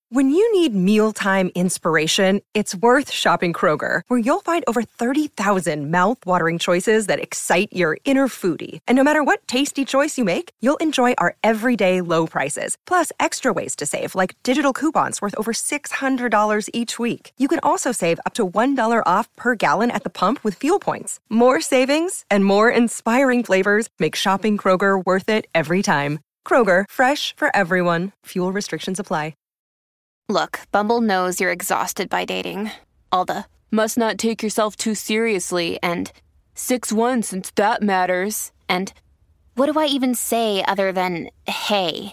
When you need mealtime inspiration, it's worth shopping Kroger, where you'll find over 30,000 mouth-watering choices that excite your inner foodie. And no matter what tasty choice you make, you'll enjoy our everyday low prices, plus extra ways to save, like digital coupons worth over $600 each week. You can also save up to $1 off per gallon at the pump with fuel points. More savings and more inspiring flavors make shopping Kroger worth it every time. Kroger, fresh for everyone. Fuel restrictions apply. Look, Bumble knows you're exhausted by dating. All the, must not take yourself too seriously, and 6'1" since that matters, and what do I even say other than, hey?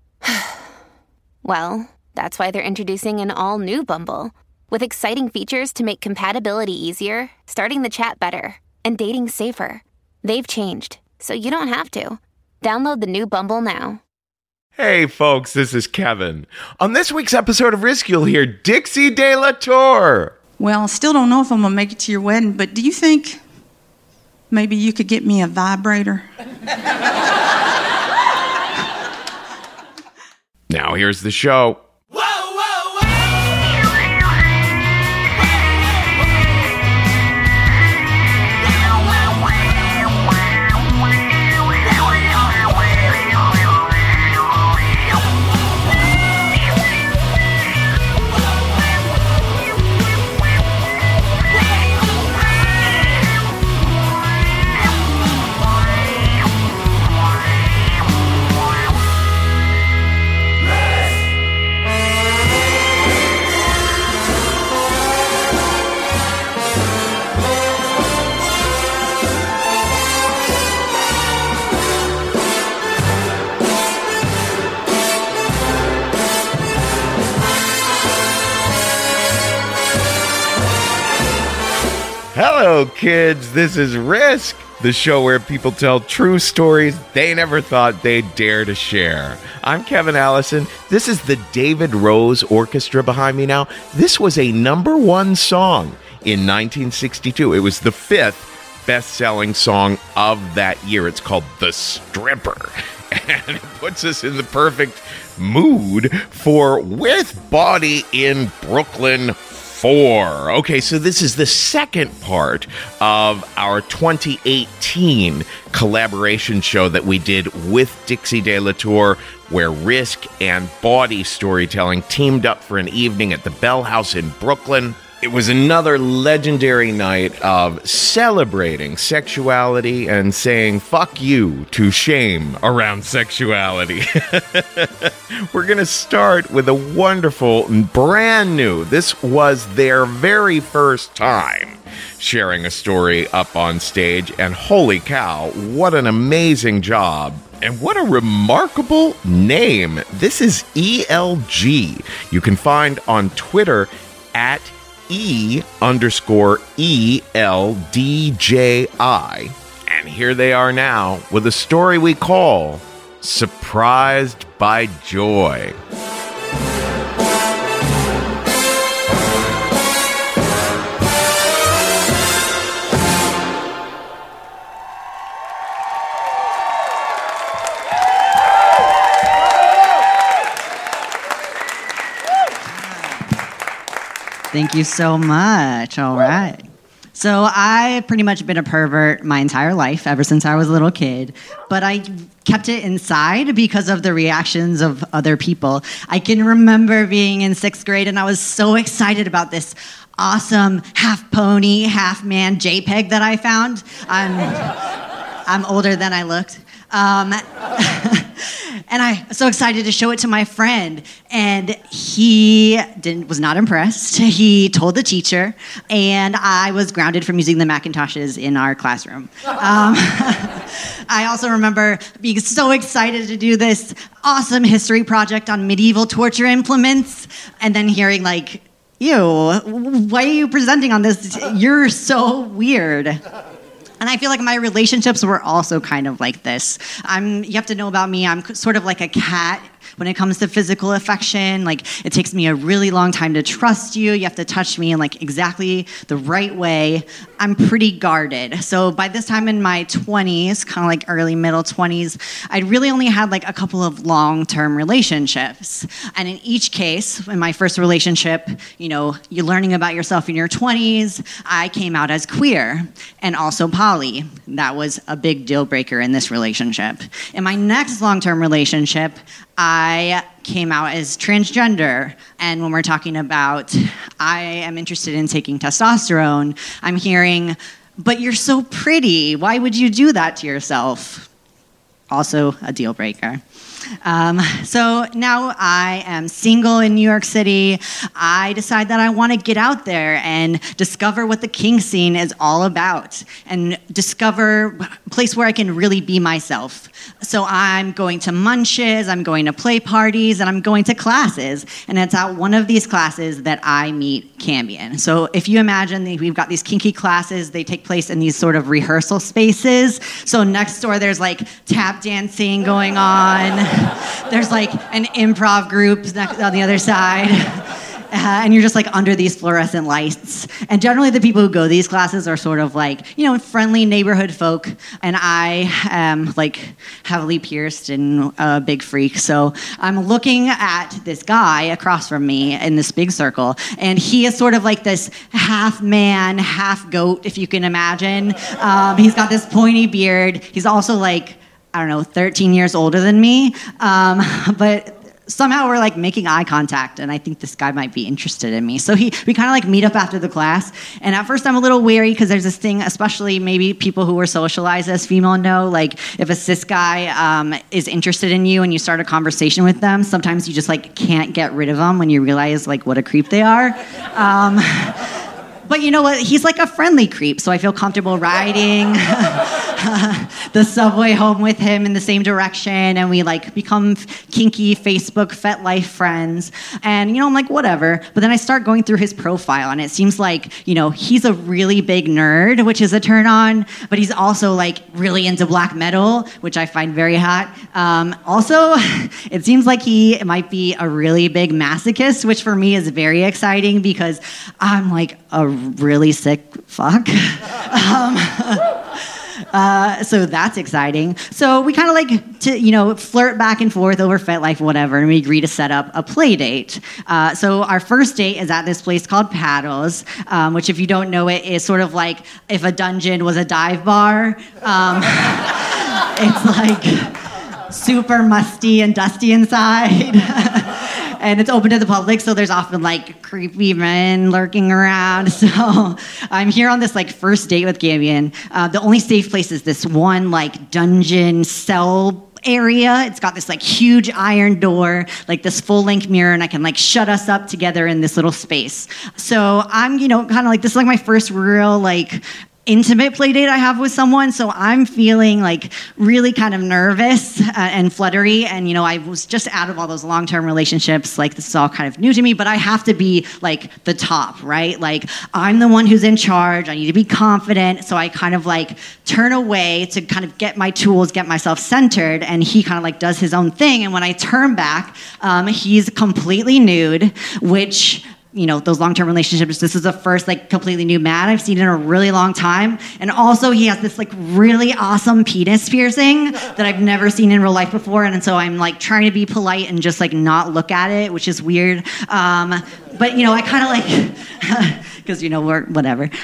Well, that's why they're introducing an all-new Bumble, with exciting features to make compatibility easier, starting the chat better, and dating safer. They've changed, so you don't have to. Download the new Bumble now. Hey folks, this is Kevin. On this week's episode of Risk, you'll hear Dixie De La Tour. Well, I still don't know if I'm going to make it to your wedding, but do you think maybe you could get me a vibrator? Now here's the show. Hello, kids. This is Risk, the show where people tell true stories they never thought they'd dare to share. I'm Kevin Allison. This is the David Rose Orchestra behind me now. This was a #1 song in 1962. It was the 5th best-selling song of that year. It's called The Stripper. And it puts us in the perfect mood for With Body in Brooklyn 4. Okay, so this is the second part of our 2018 collaboration show that we did with Dixie De La Tour, where Risk and Bawdy Storytelling teamed up for an evening at the Bell House in Brooklyn. It was another legendary night of celebrating sexuality and saying fuck you to shame around sexuality. We're going to start with a wonderful, brand new, this was their very first time sharing a story up on stage, and holy cow, what an amazing job. And what a remarkable name. This is ELG. You can find on Twitter at E_ELDJI. And here they are now with a story we call Surprised by Joy. Thank you so much. All right. So I've pretty much been a pervert my entire life, ever since I was a little kid. But I kept it inside because of the reactions of other people. I can remember being in 6th grade, and I was so excited about this awesome half pony, half man JPEG that I found. I'm older than I looked. And I was so excited to show it to my friend, and he was not impressed. He told the teacher, and I was grounded from using the Macintoshes in our classroom. I also remember being so excited to do this awesome history project on medieval torture implements, and then hearing like, ew, why are you presenting on this? You're so weird. And I feel like my relationships were also kind of like this. You have to know about me, I'm sort of like a cat When it comes to physical affection, like, it takes me a really long time to trust you. You have to touch me in like exactly the right way. I'm pretty guarded. So by this time in my 20s, kind of like early middle 20s, I'd really only had like a couple of long-term relationships. And in each case, in my first relationship, you're learning about yourself in your 20s, I came out as queer and also poly. That was a big deal breaker in this relationship. In my next long-term relationship, I came out as transgender. And when we're talking about I am interested in taking testosterone, I'm hearing, but you're so pretty. Why would you do that to yourself? Also a deal breaker. So now I am single in New York City. I decide that I want to get out there and discover what the kink scene is all about and discover a place where I can really be myself. So I'm going to munches, I'm going to play parties, and I'm going to classes. And it's at one of these classes that I meet Cambion. So if you imagine we've got these kinky classes, they take place in these sort of rehearsal spaces. So next door there's like tap dancing going on. There's like an improv group on the other side. And you're just like under these fluorescent lights. And generally the people who go to these classes are sort of like, friendly neighborhood folk. And I am like heavily pierced and a big freak. So I'm looking at this guy across from me in this big circle. And he is sort of like this half man, half goat, if you can imagine. He's got this pointy beard. He's also like, 13 years older than me. But somehow we're like making eye contact, and I think this guy might be interested in me. So we kind of like meet up after the class, and at first I'm a little wary because there's this thing, especially maybe people who were socialized as female know, like if a cis guy is interested in you and you start a conversation with them, sometimes you just like can't get rid of them when you realize like what a creep they are. But you know what? He's like a friendly creep, so I feel comfortable riding the subway home with him in the same direction, and we like become kinky Facebook FetLife friends. And I'm like, whatever. But then I start going through his profile, and it seems like he's a really big nerd, which is a turn on. But he's also like really into black metal, which I find very hot. Also, it seems like he might be a really big masochist, which for me is very exciting because I'm like a really sick fuck. So that's exciting. So we kind of like to, flirt back and forth over FetLife, whatever, and we agree to set up a play date. So our first date is at this place called Paddles, which if you don't know it, is sort of like if a dungeon was a dive bar. It's like super musty and dusty inside. And it's open to the public, so there's often like creepy men lurking around. So I'm here on this like first date with Cambion. The only safe place is this one like dungeon cell area. It's got this like huge iron door, like this full-length mirror, and I can like shut us up together in this little space. So I'm, kind of like, this is like my first real like intimate play date I have with someone, so I'm feeling like really kind of nervous and fluttery, and I was just out of all those long-term relationships, like this is all kind of new to me, but I have to be like the top, right? Like I'm the one who's in charge, I need to be confident, so I kind of like turn away to kind of get my tools, get myself centered, and he kind of like does his own thing, and when I turn back, he's completely nude, which those long-term relationships, this is the first like completely new man I've seen in a really long time. And also he has this like really awesome penis piercing that I've never seen in real life before. And so I'm like trying to be polite and just like not look at it, which is weird. But I kind of like, because we're whatever. But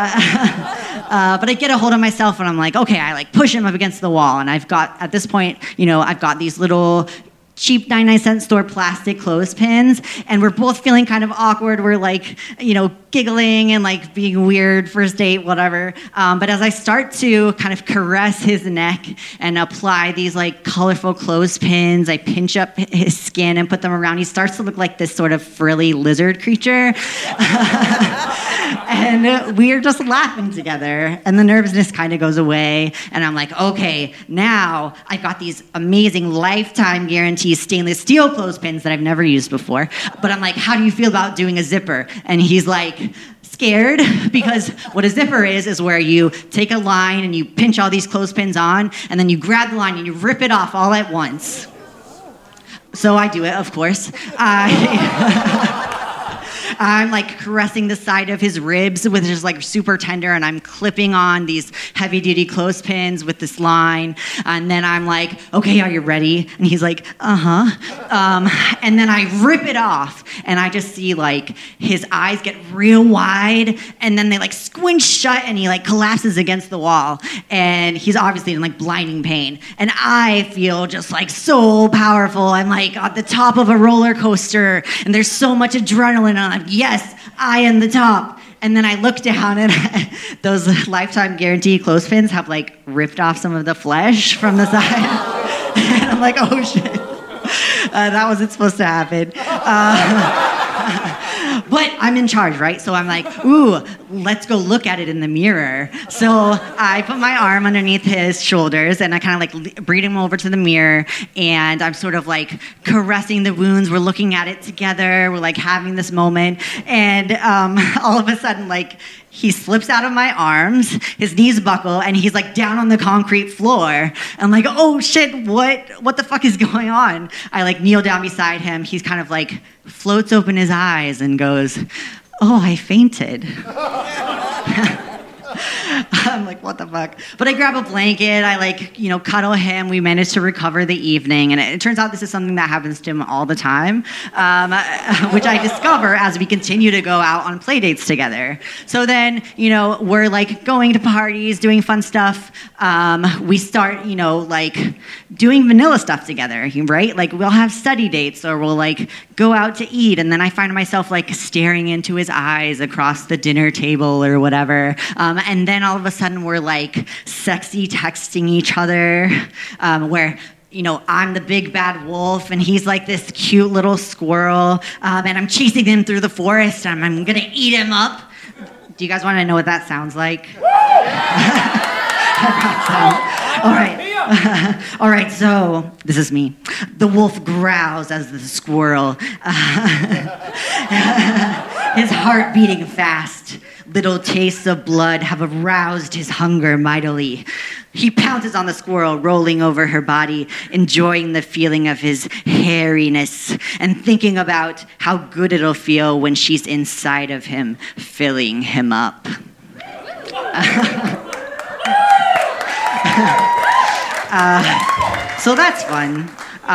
I get a hold of myself and I'm like, okay, I like push him up against the wall. And I've got, at this point, I've got these little cheap 99-cent store plastic clothespins, and we're both feeling kind of awkward. We're like, giggling and like being weird, first date, whatever. But as I start to kind of caress his neck and apply these like colorful clothespins, I pinch up his skin and put them around. He starts to look like this sort of frilly lizard creature. And we're just laughing together, and the nervousness kind of goes away, and I'm like, okay, now I've got these amazing lifetime guarantee stainless steel clothespins that I've never used before, but I'm like, how do you feel about doing a zipper? And he's like, scared, because what a zipper is where you take a line and you pinch all these clothespins on, and then you grab the line and you rip it off all at once. So I do it, of course. I'm like caressing the side of his ribs, which is like super tender, and I'm clipping on these heavy-duty clothespins with this line. And then I'm like, okay, are you ready? And he's like, uh-huh. And then I rip it off, and I just see like his eyes get real wide, and then they like squinch shut, and he like collapses against the wall. And he's obviously in like blinding pain. And I feel just like so powerful. I'm like at the top of a roller coaster, and there's so much adrenaline, and I'm yes, I am the top. And then I look down, and those lifetime guarantee clothespins have like ripped off some of the flesh from the side. And I'm like, oh shit, that wasn't supposed to happen. But I'm in charge, right? So I'm like, ooh, let's go look at it in the mirror. So I put my arm underneath his shoulders, and I kind of like bring him over to the mirror, and I'm sort of like caressing the wounds. We're looking at it together. We're like having this moment, and all of a sudden, like, he slips out of my arms, his knees buckle, and he's like down on the concrete floor. I'm like, oh shit, what the fuck is going on? I like kneel down beside him. He's kind of like floats open his eyes and goes, oh, I fainted. I'm like, what the fuck? But I grab a blanket, I like, cuddle him. We manage to recover the evening. And it turns out this is something that happens to him all the time, which I discover as we continue to go out on play dates together. So then, we're like going to parties, doing fun stuff. We start, like doing vanilla stuff together, right? Like we'll have study dates, or we'll like go out to eat. And then I find myself like staring into his eyes across the dinner table or whatever. And then all of a sudden we're like sexy texting each other, where I'm the big bad wolf, and he's like this cute little squirrel, and I'm chasing him through the forest, and I'm gonna eat him up. Do you guys want to know what that sounds like? All right. All right, so this is me. The wolf growls as the squirrel. His heart beating fast. Little tastes of blood have aroused his hunger mightily. He pounces on the squirrel, rolling over her body, enjoying the feeling of his hairiness, and thinking about how good it'll feel when she's inside of him, filling him up. So that's fun.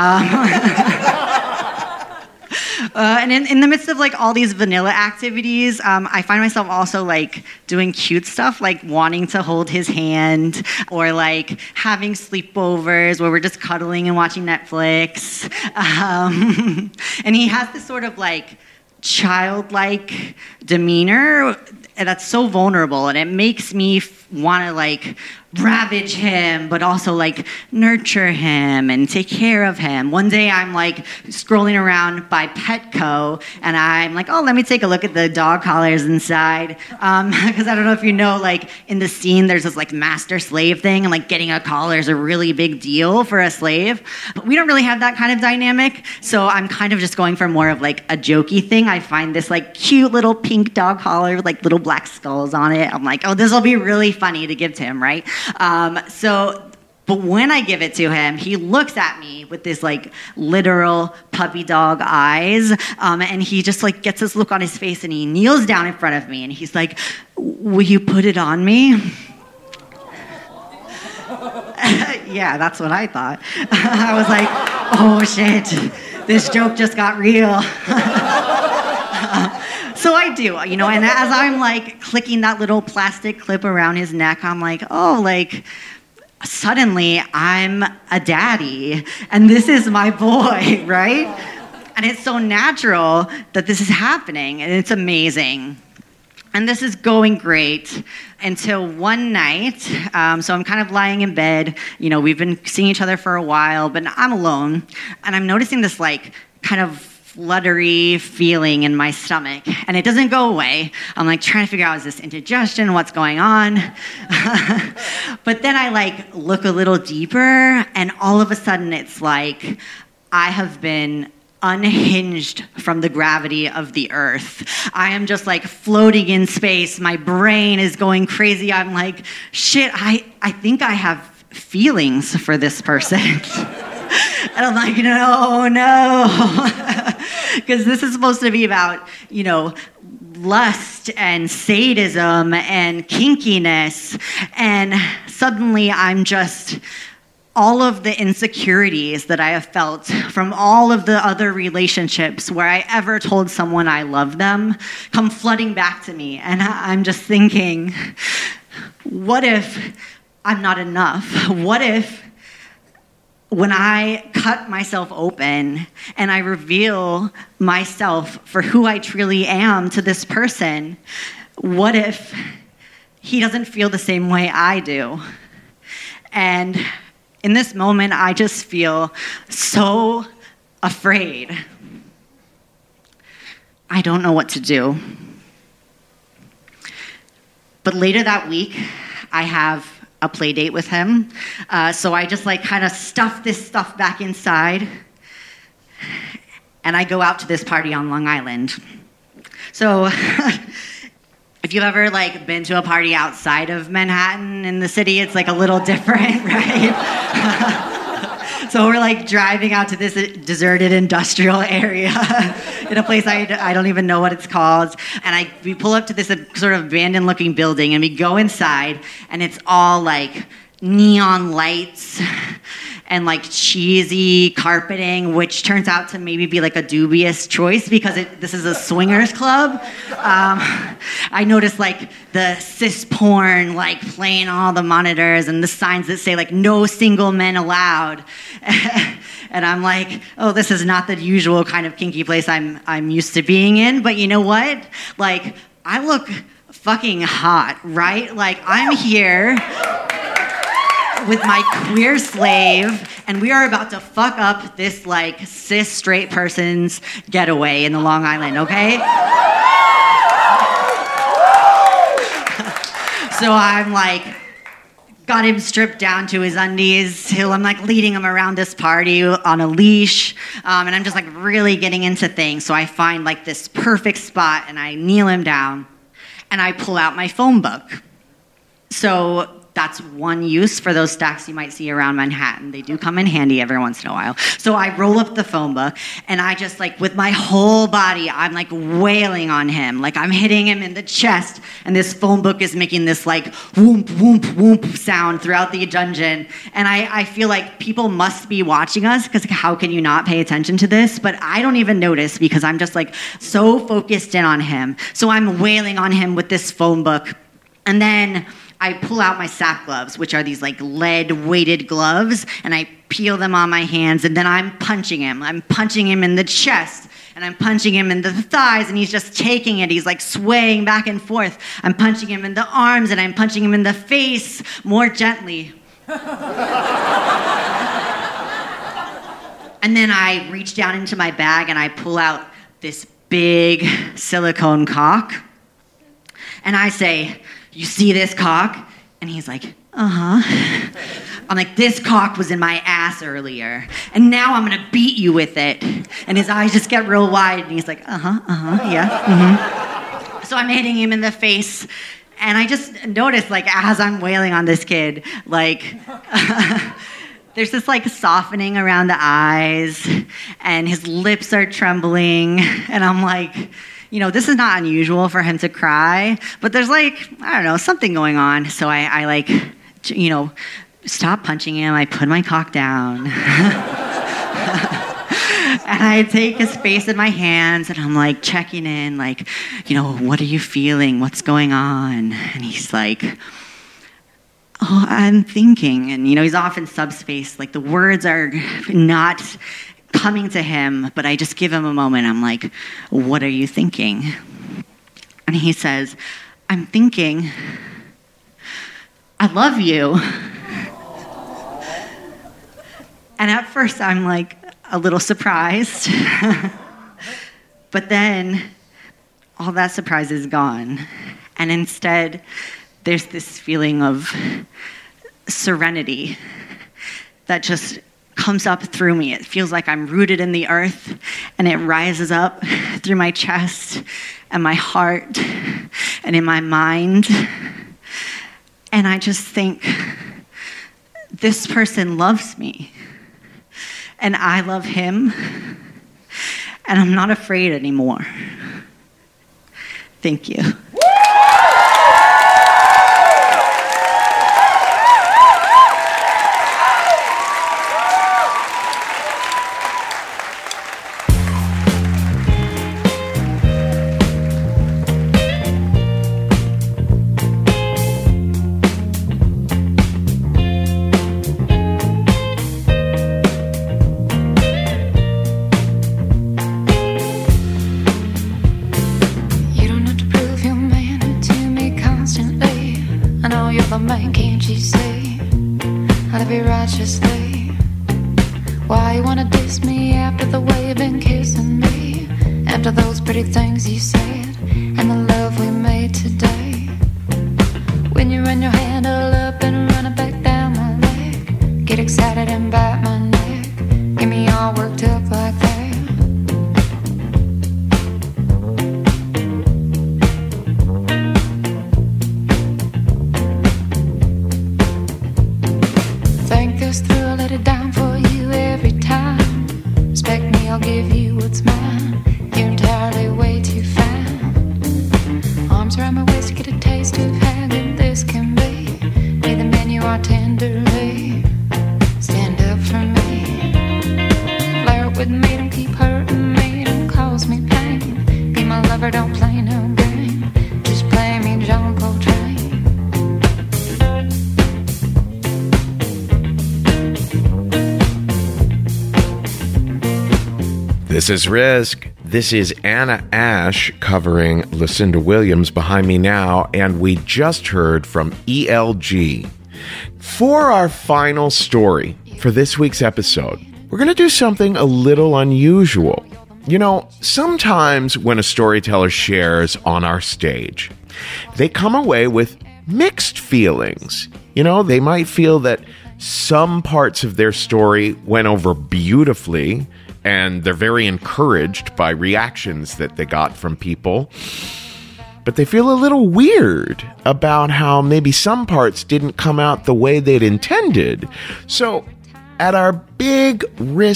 And in the midst of like all these vanilla activities, I find myself also like doing cute stuff, like wanting to hold his hand, or like having sleepovers where we're just cuddling and watching Netflix. And he has this sort of like childlike demeanor that's so vulnerable, and it makes me want to like ravage him, but also like nurture him and take care of him. One day I'm like scrolling around by Petco, and I'm like, oh, let me take a look at the dog collars inside. Because I don't know if you know, like in the scene, there's this like master slave thing, and like getting a collar is a really big deal for a slave. But we don't really have that kind of dynamic. So I'm kind of just going for more of like a jokey thing. I find this like cute little pink dog collar with like little black skulls on it. I'm like, oh, this will be really funny to give to him, right? But when I give it to him, he looks at me with this like literal puppy dog eyes, and he just like gets this look on his face, and he kneels down in front of me, and he's like, will you put it on me? Yeah, that's what I thought. I was like, oh shit, this joke just got real. So I do, and as I'm like clicking that little plastic clip around his neck, I'm like, oh, like suddenly I'm a daddy, and this is my boy, right? And it's so natural that this is happening, and it's amazing. And this is going great until one night. So I'm kind of lying in bed. We've been seeing each other for a while, but I'm alone, and I'm noticing this like kind of fluttery feeling in my stomach, and it doesn't go away. I'm like trying to figure out, is this indigestion? What's going on? But then I like look a little deeper, and all of a sudden it's like I have been unhinged from the gravity of the earth. I am just like floating in space. My brain is going crazy. I'm like, shit, I think I have feelings for this person. And I'm like, no. Because this is supposed to be about, lust and sadism and kinkiness. And suddenly I'm just, all of the insecurities that I have felt from all of the other relationships where I ever told someone I love them come flooding back to me. And I'm just thinking, what if I'm not enough? What if when I cut myself open and I reveal myself for who I truly am to this person, what if he doesn't feel the same way I do? And in this moment, I just feel so afraid. I don't know what to do. But later that week, I have a play date with him. So I just kind of stuff this stuff back inside. And I go out to this party on Long Island. So if you've ever been to a party outside of Manhattan in the city, it's a little different, right? So we're driving out to this deserted industrial area in a place I don't even know what it's called. And we pull up to this sort of abandoned looking building and we go inside and it's all neon lights and cheesy carpeting, which turns out to maybe be a dubious choice because this is a swingers club. I noticed the cis porn playing all the monitors and the signs that say no single men allowed. And I'm oh, this is not the usual kind of kinky place I'm used to being in. But you know what? I look fucking hot, right? I'm here with my queer slave, and we are about to fuck up this cis straight person's getaway in the Long Island, okay? So I'm got him stripped down to his undies. I'm leading him around this party on a leash, and I'm just really getting into things. So I find this perfect spot, and I kneel him down, and I pull out my phone book. So that's one use for those stacks you might see around Manhattan. They do come in handy every once in a while. So I roll up the phone book, and I just, with my whole body, I'm, wailing on him. I'm hitting him in the chest, and this phone book is making this, whoomp, whoomp, whoomp sound throughout the dungeon. And I feel people must be watching us, because how can you not pay attention to this? But I don't even notice, because I'm just, so focused in on him. So I'm wailing on him with this phone book. And then I pull out my SAP gloves, which are these lead-weighted gloves, and I peel them on my hands, and then I'm punching him. I'm punching him in the chest, and I'm punching him in the thighs, and he's just taking it. He's swaying back and forth. I'm punching him in the arms, and I'm punching him in the face more gently. And then I reach down into my bag, and I pull out this big silicone cock, and I say, "You see this cock?" And he's uh-huh. I'm this cock was in my ass earlier, and now I'm gonna beat you with it. And his eyes just get real wide, and he's yeah, mm-hmm. So I'm hitting him in the face, and I just noticed, as I'm wailing on this kid, there's this softening around the eyes, and his lips are trembling, and I'm this is not unusual for him to cry, but there's I don't know, something going on. So I stop punching him. I put my cock down. And I take his face in my hands, and I'm checking in, what are you feeling? What's going on? And he's oh, I'm thinking. And, he's off in subspace. The words are not coming to him, but I just give him a moment. I'm what are you thinking? And he says, I'm thinking, I love you. And at first I'm a little surprised. But then all that surprise is gone. And instead, there's this feeling of serenity that just comes up through me. It feels like I'm rooted in the earth, and it rises up through my chest and my heart and in my mind. And I just think, this person loves me. and I love him, and I'm not afraid anymore. Thank you. Why you wanna diss me after the way you've been kissing me? After those pretty things you said and the love we made today. When you run your hand all up and run it back down my leg, get excited and bite my neck, get me all worked up like that. Think this through, I'll let it down for you every time. Respect me, I'll give you what's mine. You're entirely way too fine. Arms around my waist to get a taste of how good this can be. Be the man you are tenderly. Stand up for me. Flirt with me, don't keep hurting me, don't cause me pain. Be my lover, don't play no game. Just play me John Coltrane. This is Risk. This is Anna Ash covering Lucinda Williams behind me now, and we just heard from ELG. For our final story for this week's episode, we're going to do something a little unusual. You know, sometimes when a storyteller shares on our stage, they come away with mixed feelings. You know, they might feel that some parts of their story went over beautifully, and they're very encouraged by reactions that they got from people. But they feel a little weird about how maybe some parts didn't come out the way they'd intended. So at our big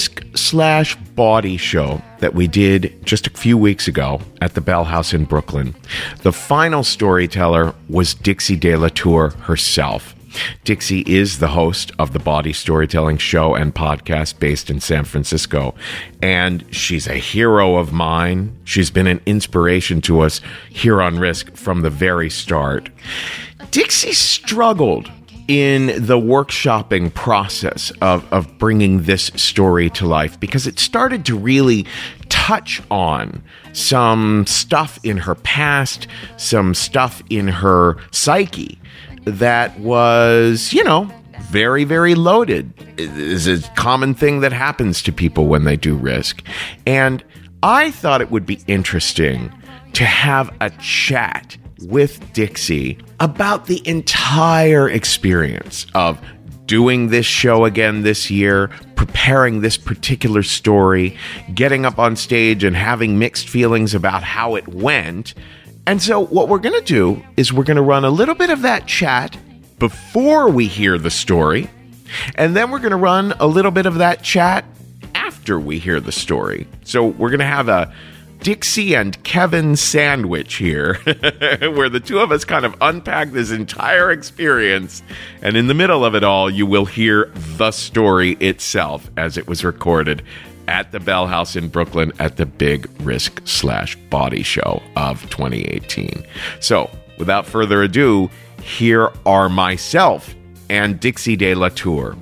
Risk/Body show that we did just a few weeks ago at the Bell House in Brooklyn, the final storyteller was Dixie De La Tour herself. Dixie is the host of the Body Storytelling Show and podcast based in San Francisco, and she's a hero of mine. She's been an inspiration to us here on Risk from the very start. Dixie struggled in the workshopping process of bringing this story to life because it started to really touch on some stuff in her past, some stuff in her psyche that was, you know, very, very loaded. It is a common thing that happens to people when they do Risk. And I thought it would be interesting to have a chat with Dixie about the entire experience of doing this show again this year, preparing this particular story, getting up on stage and having mixed feelings about how it went. And so what we're going to do is we're going to run a little bit of that chat before we hear the story, and then we're going to run a little bit of that chat after we hear the story. So we're going to have a Dixie and Kevin sandwich here, where the two of us kind of unpack this entire experience, and in the middle of it all, you will hear the story itself as it was recorded at the Bell House in Brooklyn at the big Risk/Body show of 2018. So, without further ado, here are myself and Dixie De La Tour.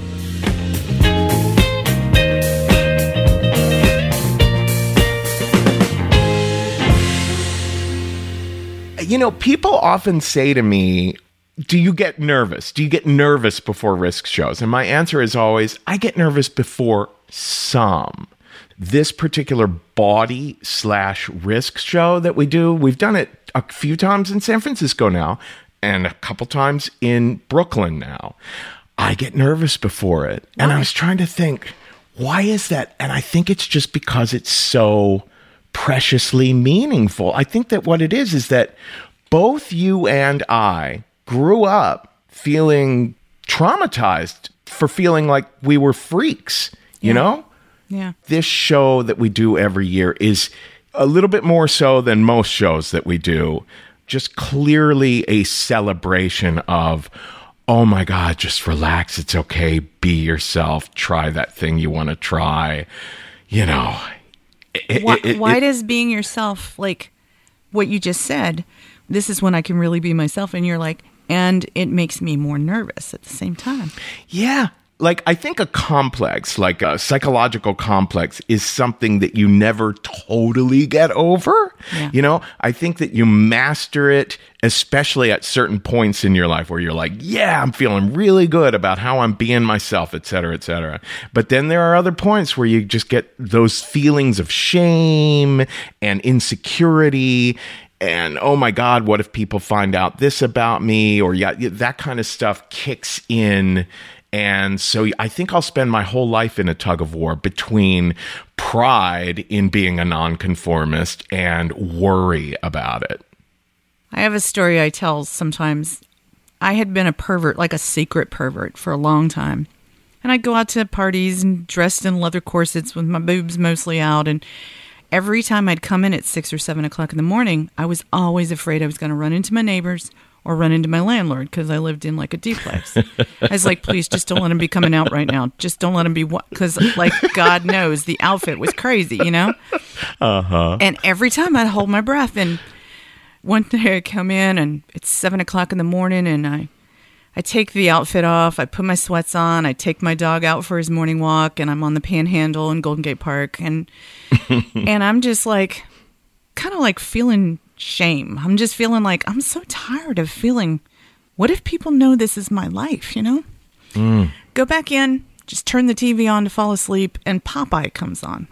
You know, people often say to me, do you get nervous? Do you get nervous before Risk shows? And my answer is always, I get nervous before some. This particular Body/Risk show that we do, we've done it a few times in San Francisco now, and a couple times in Brooklyn now. I get nervous before it. Why? And I was trying to think, why is that? And I think it's just because it's so preciously meaningful. I think that what it is that both you and I grew up feeling traumatized for feeling like we were freaks you know? Yeah. This show that we do every year is a little bit more so than most shows that we do. Just clearly a celebration of, oh my God, just relax. It's okay. Be yourself. Try that thing you want to try. You know. Why does being yourself, like what you just said, this is when I can really be myself, and you're like, and it makes me more nervous at the same time. Yeah. Like, I think a complex, like a psychological complex, is something that you never totally get over. Yeah. You know, I think that you master it, especially at certain points in your life where you're like, yeah, I'm feeling really good about how I'm being myself, et cetera, et cetera. But then there are other points where you just get those feelings of shame and insecurity. And, oh my God, what if people find out this about me? Or yeah, that kind of stuff kicks in. And so I think I'll spend my whole life in a tug of war between pride in being a nonconformist and worry about it. I have a story I tell sometimes. I had been a pervert, like a secret pervert, for a long time. And I'd go out to parties and dressed in leather corsets with my boobs mostly out. And every time I'd come in at 6 or 7 o'clock in the morning, I was always afraid I was going to run into my neighbors or run into my landlord, because I lived in like a duplex. I was like, please, just don't let him be coming out right now. Just don't let him be, because like God knows the outfit was crazy, you know? Uh-huh. And every time I'd hold my breath, and one day I come in and it's 7 o'clock in the morning, and I take the outfit off, I put my sweats on, I take my dog out for his morning walk, and I'm on the Panhandle in Golden Gate Park, and and I'm just like, kind of like feeling shame. I'm just feeling like, I'm so tired of feeling, what if people know this is my life, you know? Go back in, just turn the TV on to fall asleep, and Popeye comes on.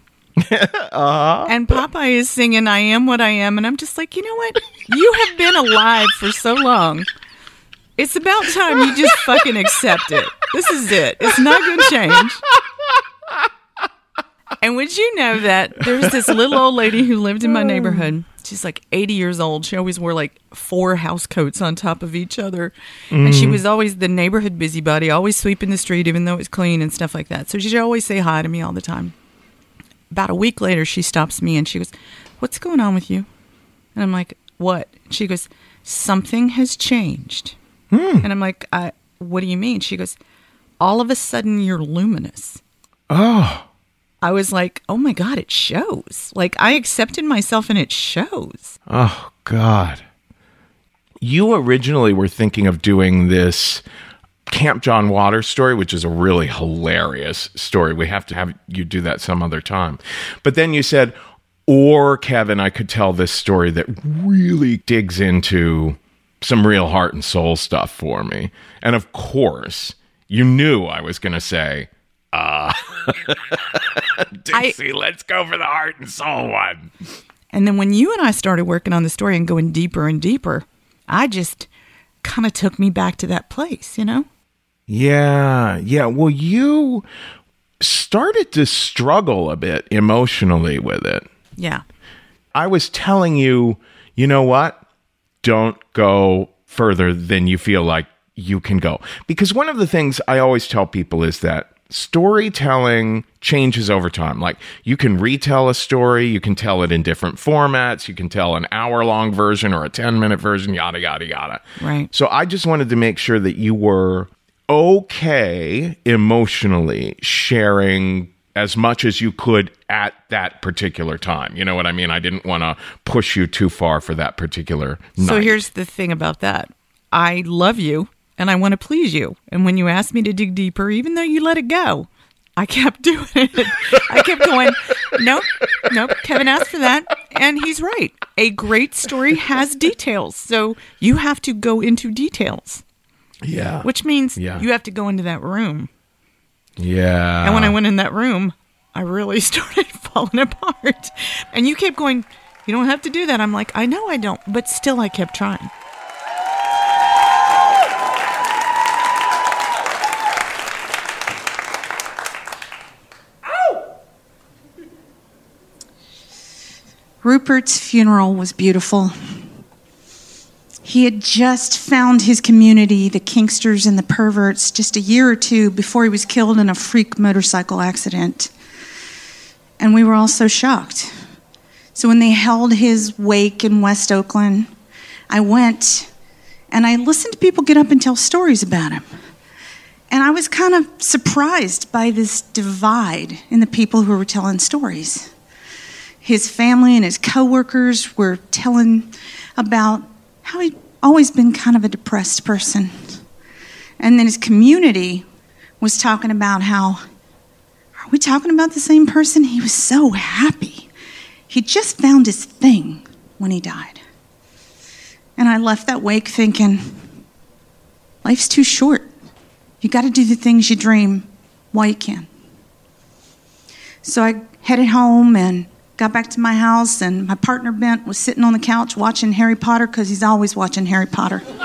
And Popeye is singing I Am What I Am, and I'm just like, you know what? You have been alive for so long. It's about time you just fucking accept it. This is it. It's not going to change. And would you know that there's this little old lady who lived in my neighborhood. She's like 80 years old. She always wore like 4 house coats on top of each other. And she was always the neighborhood busybody, always sweeping the street even though it was clean and stuff like that. So she'd always say hi to me all the time. About a week later, she stops me and she goes, what's going on with you? And I'm like, what? She goes, something has changed. And I'm like, what do you mean? She goes, all of a sudden you're luminous. Oh. I was like, oh my God, it shows. Like, I accepted myself and it shows. Oh, God. You originally were thinking of doing this Camp John Waters story, which is a really hilarious story. We have to have you do that some other time. But then you said, or Kevin, I could tell this story that really digs into some real heart and soul stuff for me. And of course, you knew I was going to say, Dixie, let's go for the heart and soul one. And then when you and I started working on the story and going deeper and deeper, I just kind of took me back to that place, you know? Yeah. Well, you started to struggle a bit emotionally with it. Yeah. I was telling you, you know what? Don't go further than you feel like you can go. Because one of the things I always tell people is that storytelling changes over time. Like, you can retell a story, you can tell it in different formats, you can tell an hour-long version or a 10-minute version, yada, yada, yada. Right. So I just wanted to make sure that you were okay emotionally sharing as much as you could at that particular time. You know what I mean? I didn't want to push you too far for that particular night. So here's the thing about that. I love you. And I want to please you. And when you asked me to dig deeper, even though you let it go, I kept doing it. I kept going, nope, Kevin asked for that. And he's right. A great story has details. So you have to go into details. Yeah. Which means you have to go into that room. Yeah. And when I went in that room, I really started falling apart. And you kept going, you don't have to do that. I'm like, I know I don't. But still, I kept trying. Rupert's funeral was beautiful. He had just found his community, the Kingsters and the perverts, just a year or two before he was killed in a freak motorcycle accident. And we were all so shocked. So when they held his wake in West Oakland, I went and I listened to people get up and tell stories about him. And I was kind of surprised by this divide in the people who were telling stories. His family and his coworkers were telling about how he'd always been kind of a depressed person. And then his community was talking about how, are we talking about the same person? He was so happy. He just found his thing when he died. And I left that wake thinking, life's too short. You got to do the things you dream while you can. So I headed home and got back to my house, and my partner Bent was sitting on the couch watching Harry Potter because he's always watching Harry Potter. And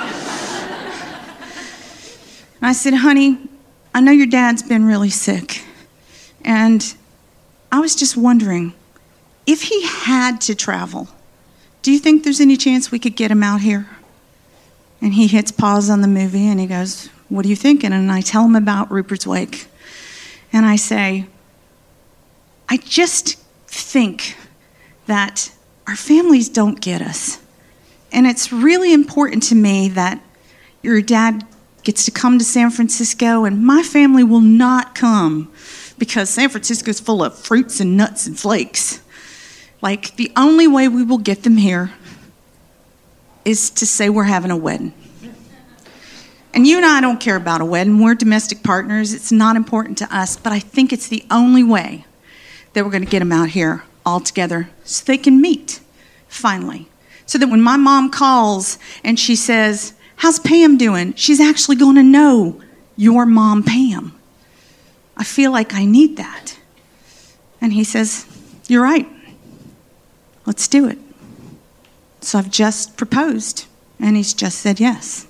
I said, honey, I know your dad's been really sick. And I was just wondering, if he had to travel, do you think there's any chance we could get him out here? And he hits pause on the movie and he goes, what are you thinking? And I tell him about Rupert's Wake. And I say, I just think that our families don't get us. And it's really important to me that your dad gets to come to San Francisco, and my family will not come because San Francisco's full of fruits and nuts and flakes. Like, the only way we will get them here is to say we're having a wedding. And you and I don't care about a wedding. We're domestic partners. It's not important to us, but I think it's the only way that we're going to get them out here all together so they can meet, finally. So that when my mom calls and she says, how's Pam doing? She's actually going to know your mom, Pam. I feel like I need that. And he says, you're right. Let's do it. So I've just proposed, and he's just said yes.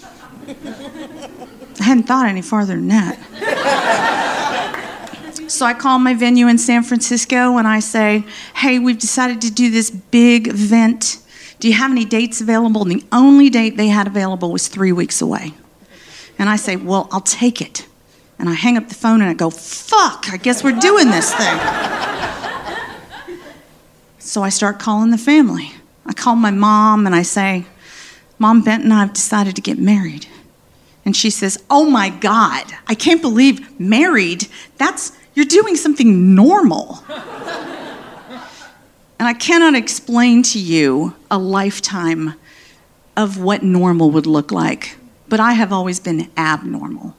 I hadn't thought any farther than that. So I call my venue in San Francisco and I say, hey, we've decided to do this big event. Do you have any dates available? And the only date they had available was 3 weeks away. And I say, well, I'll take it. And I hang up the phone and I go, fuck, I guess we're doing this thing. So I start calling the family. I call my mom and I say, Mom, Bent and I have decided to get married. And she says, oh my God, I can't believe married. You're doing something normal. And I cannot explain to you a lifetime of what normal would look like, but I have always been abnormal.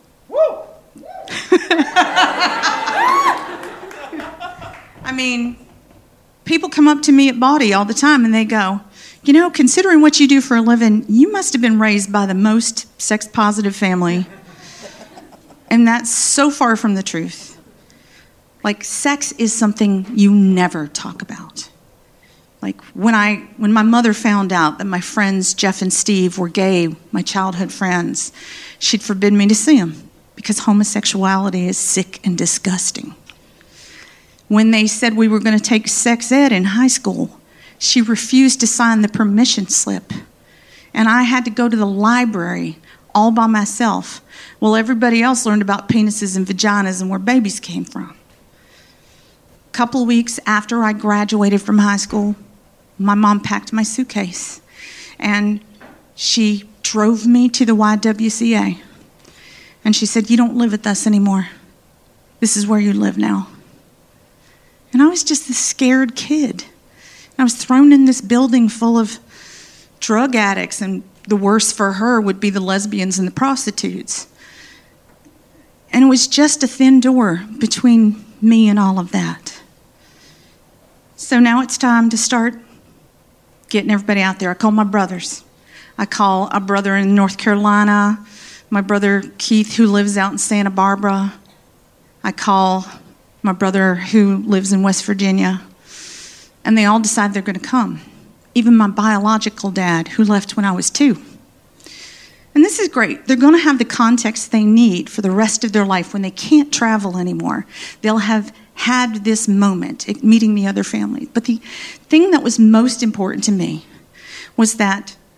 I mean, people come up to me at Bawdy all the time and they go, you know, considering what you do for a living, you must have been raised by the most sex-positive family. And that's so far from the truth. Like, sex is something you never talk about. Like, when my mother found out that my friends Jeff and Steve were gay, my childhood friends, she'd forbidden me to see them because homosexuality is sick and disgusting. When they said we were going to take sex ed in high school, she refused to sign the permission slip. And I had to go to the library all by myself while everybody else learned about penises and vaginas and where babies came from. A couple of weeks after I graduated from high school, my mom packed my suitcase and she drove me to the YWCA. And she said, you don't live with us anymore. This is where you live now. And I was just this scared kid. I was thrown in this building full of drug addicts, and the worst for her would be the lesbians and the prostitutes. And it was just a thin door between me and all of that. So now it's time to start getting everybody out there. I call my brothers. I call a brother in North Carolina, my brother Keith, who lives out in Santa Barbara. I call my brother who lives in West Virginia. And they all decide they're going to come. Even my biological dad, who left when I was 2. And this is great. They're going to have the context they need for the rest of their life when they can't travel anymore. They'll have had this moment at meeting the other families. But the thing that was most important to me was that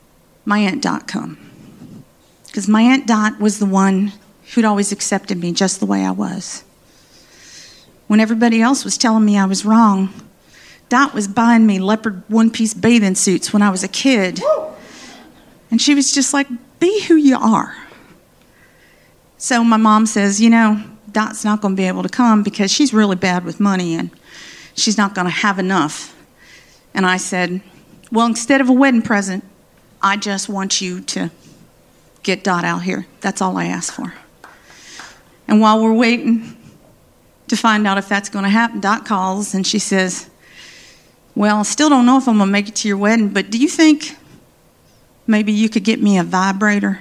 my Aunt Dot come. Because my Aunt Dot was the one who'd always accepted me just the way I was. When everybody else was telling me I was wrong, Dot was buying me leopard one-piece bathing suits when I was a kid. And she was just like, be who you are. So my mom says, Dot's not going to be able to come because she's really bad with money and she's not going to have enough. And I said, well, instead of a wedding present, I just want you to get Dot out here. That's all I ask for. And while we're waiting to find out if that's going to happen, Dot calls and she says, well, I still don't know if I'm going to make it to your wedding, but do you think maybe you could get me a vibrator?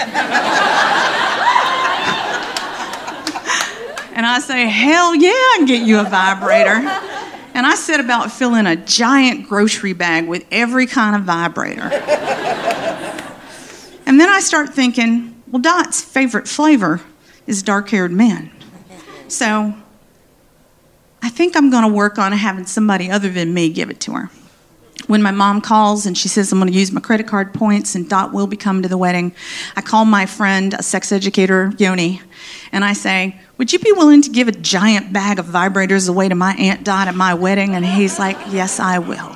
And I say, hell yeah, I can get you a vibrator. And I set about filling a giant grocery bag with every kind of vibrator. And then I start thinking, well, Dot's favorite flavor is dark-haired men. So I think I'm going to work on having somebody other than me give it to her. When my mom calls and she says I'm going to use my credit card points and Dot will be coming to the wedding, I call my friend, a sex educator, Yoni, and I say, would you be willing to give a giant bag of vibrators away to my Aunt Dot at my wedding? And he's like, yes, I will.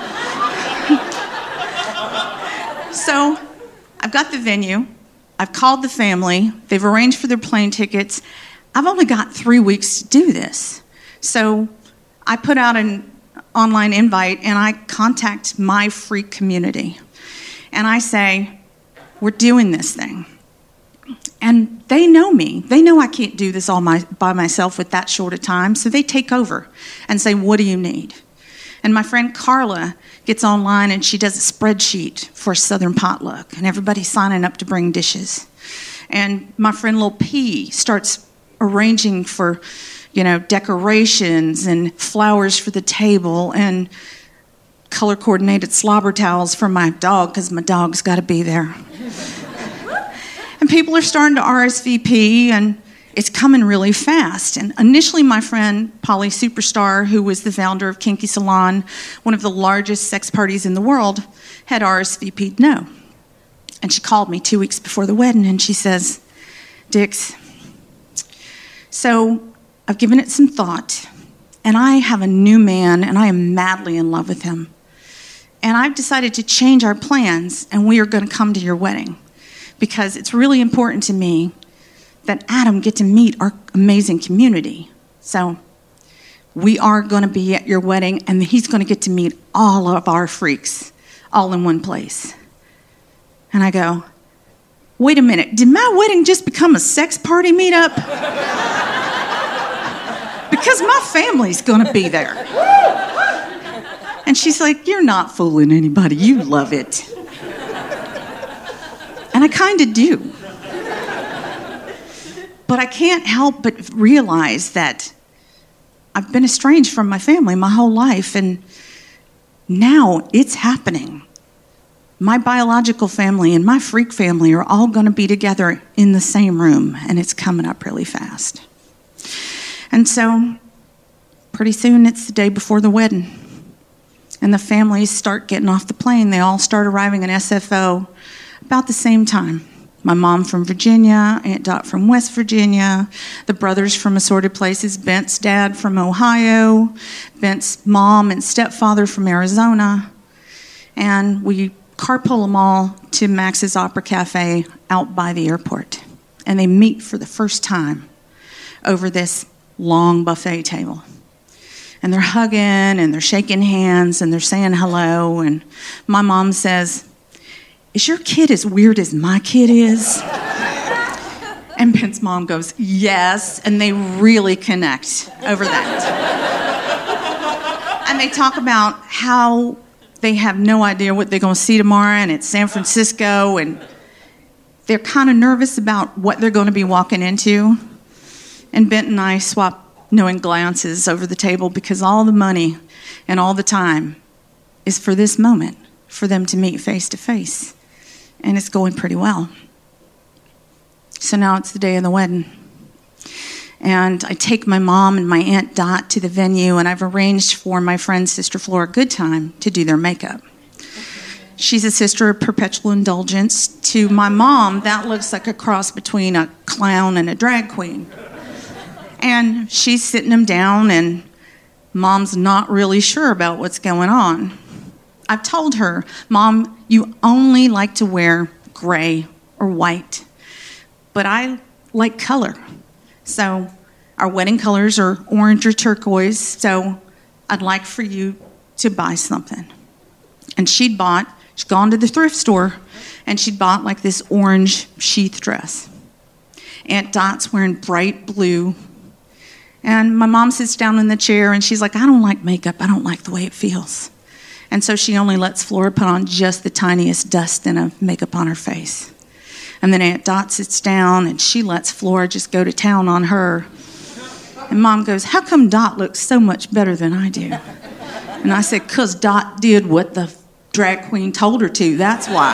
So I've got the venue. I've called the family. They've arranged for their plane tickets. I've only got 3 weeks to do this. So I put out an online invite and I contact my freak community. And I say, we're doing this thing. And they know me. They know I can't do this all by myself with that short a time. So they take over and say, what do you need? And my friend Carla gets online and she does a spreadsheet for Southern Potluck. And everybody's signing up to bring dishes. And my friend Lil P starts arranging for, decorations and flowers for the table and color-coordinated slobber towels for my dog because my dog's got to be there. And people are starting to RSVP, and it's coming really fast. And initially, my friend, Polly Superstar, who was the founder of Kinky Salon, one of the largest sex parties in the world, had RSVP'd no. And she called me 2 weeks before the wedding, and she says, Dix, so I've given it some thought, and I have a new man, and I am madly in love with him. And I've decided to change our plans, and we are going to come to your wedding. Because it's really important to me that Adam get to meet our amazing community. So we are going to be at your wedding, and he's going to get to meet all of our freaks all in one place. And I go, wait a minute, did my wedding just become a sex party meetup? Because my family's going to be there. And she's like, you're not fooling anybody. You love it. And I kind of do. But I can't help but realize that I've been estranged from my family my whole life, and now it's happening. My biological family and my freak family are all going to be together in the same room, and it's coming up really fast. And so pretty soon it's the day before the wedding. And the families start getting off the plane. They all start arriving in SFO about the same time. My mom from Virginia, Aunt Dot from West Virginia, the brothers from assorted places, Bent's dad from Ohio, Bent's mom and stepfather from Arizona. And we carpool them all to Max's Opera Cafe out by the airport. And they meet for the first time over this long buffet table. And they're hugging and they're shaking hands and they're saying hello. And my mom says, is your kid as weird as my kid is? And Bent's mom goes, yes. And they really connect over that. And they talk about how they have no idea what they're going to see tomorrow, and it's San Francisco, and they're kind of nervous about what they're going to be walking into. And Bent and I swap knowing glances over the table because all the money and all the time is for this moment, for them to meet face to face. And it's going pretty well. So now it's the day of the wedding. And I take my mom and my Aunt Dot to the venue, and I've arranged for my friend Sister Flora Goodtime to do their makeup. she's a sister of perpetual indulgence. To my mom, that looks like a cross between a clown and a drag queen. And she's sitting him down, and Mom's not really sure about what's going on. I've told her, Mom, you only like to wear gray or white, but I like color. So our wedding colors are orange or turquoise, so I'd like for you to buy something. And she'd gone to the thrift store, and she'd bought like this orange sheath dress. Aunt Dot's wearing bright blue. And my mom sits down in the chair, and she's like, I don't like makeup. I don't like the way it feels. And so she only lets Flora put on just the tiniest dusting of makeup on her face. And then Aunt Dot sits down, and she lets Flora just go to town on her. And Mom goes, how come Dot looks so much better than I do? And I said, 'cause Dot did what the drag queen told her to. That's why.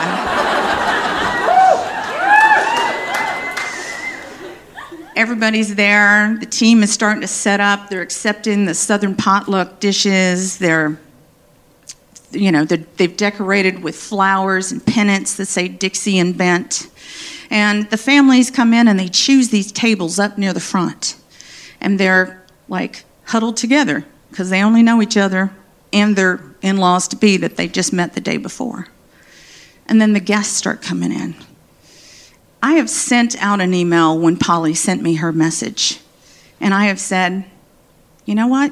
Everybody's there. The team is starting to set up. They're accepting the Southern potluck dishes. They've decorated with flowers and pennants that say Dixie and Bent. And the families come in and they choose these tables up near the front. And they're like huddled together because they only know each other and their in-laws to be that they just met the day before. And then the guests start coming in. I have sent out an email when Polly sent me her message. And I have said, you know what?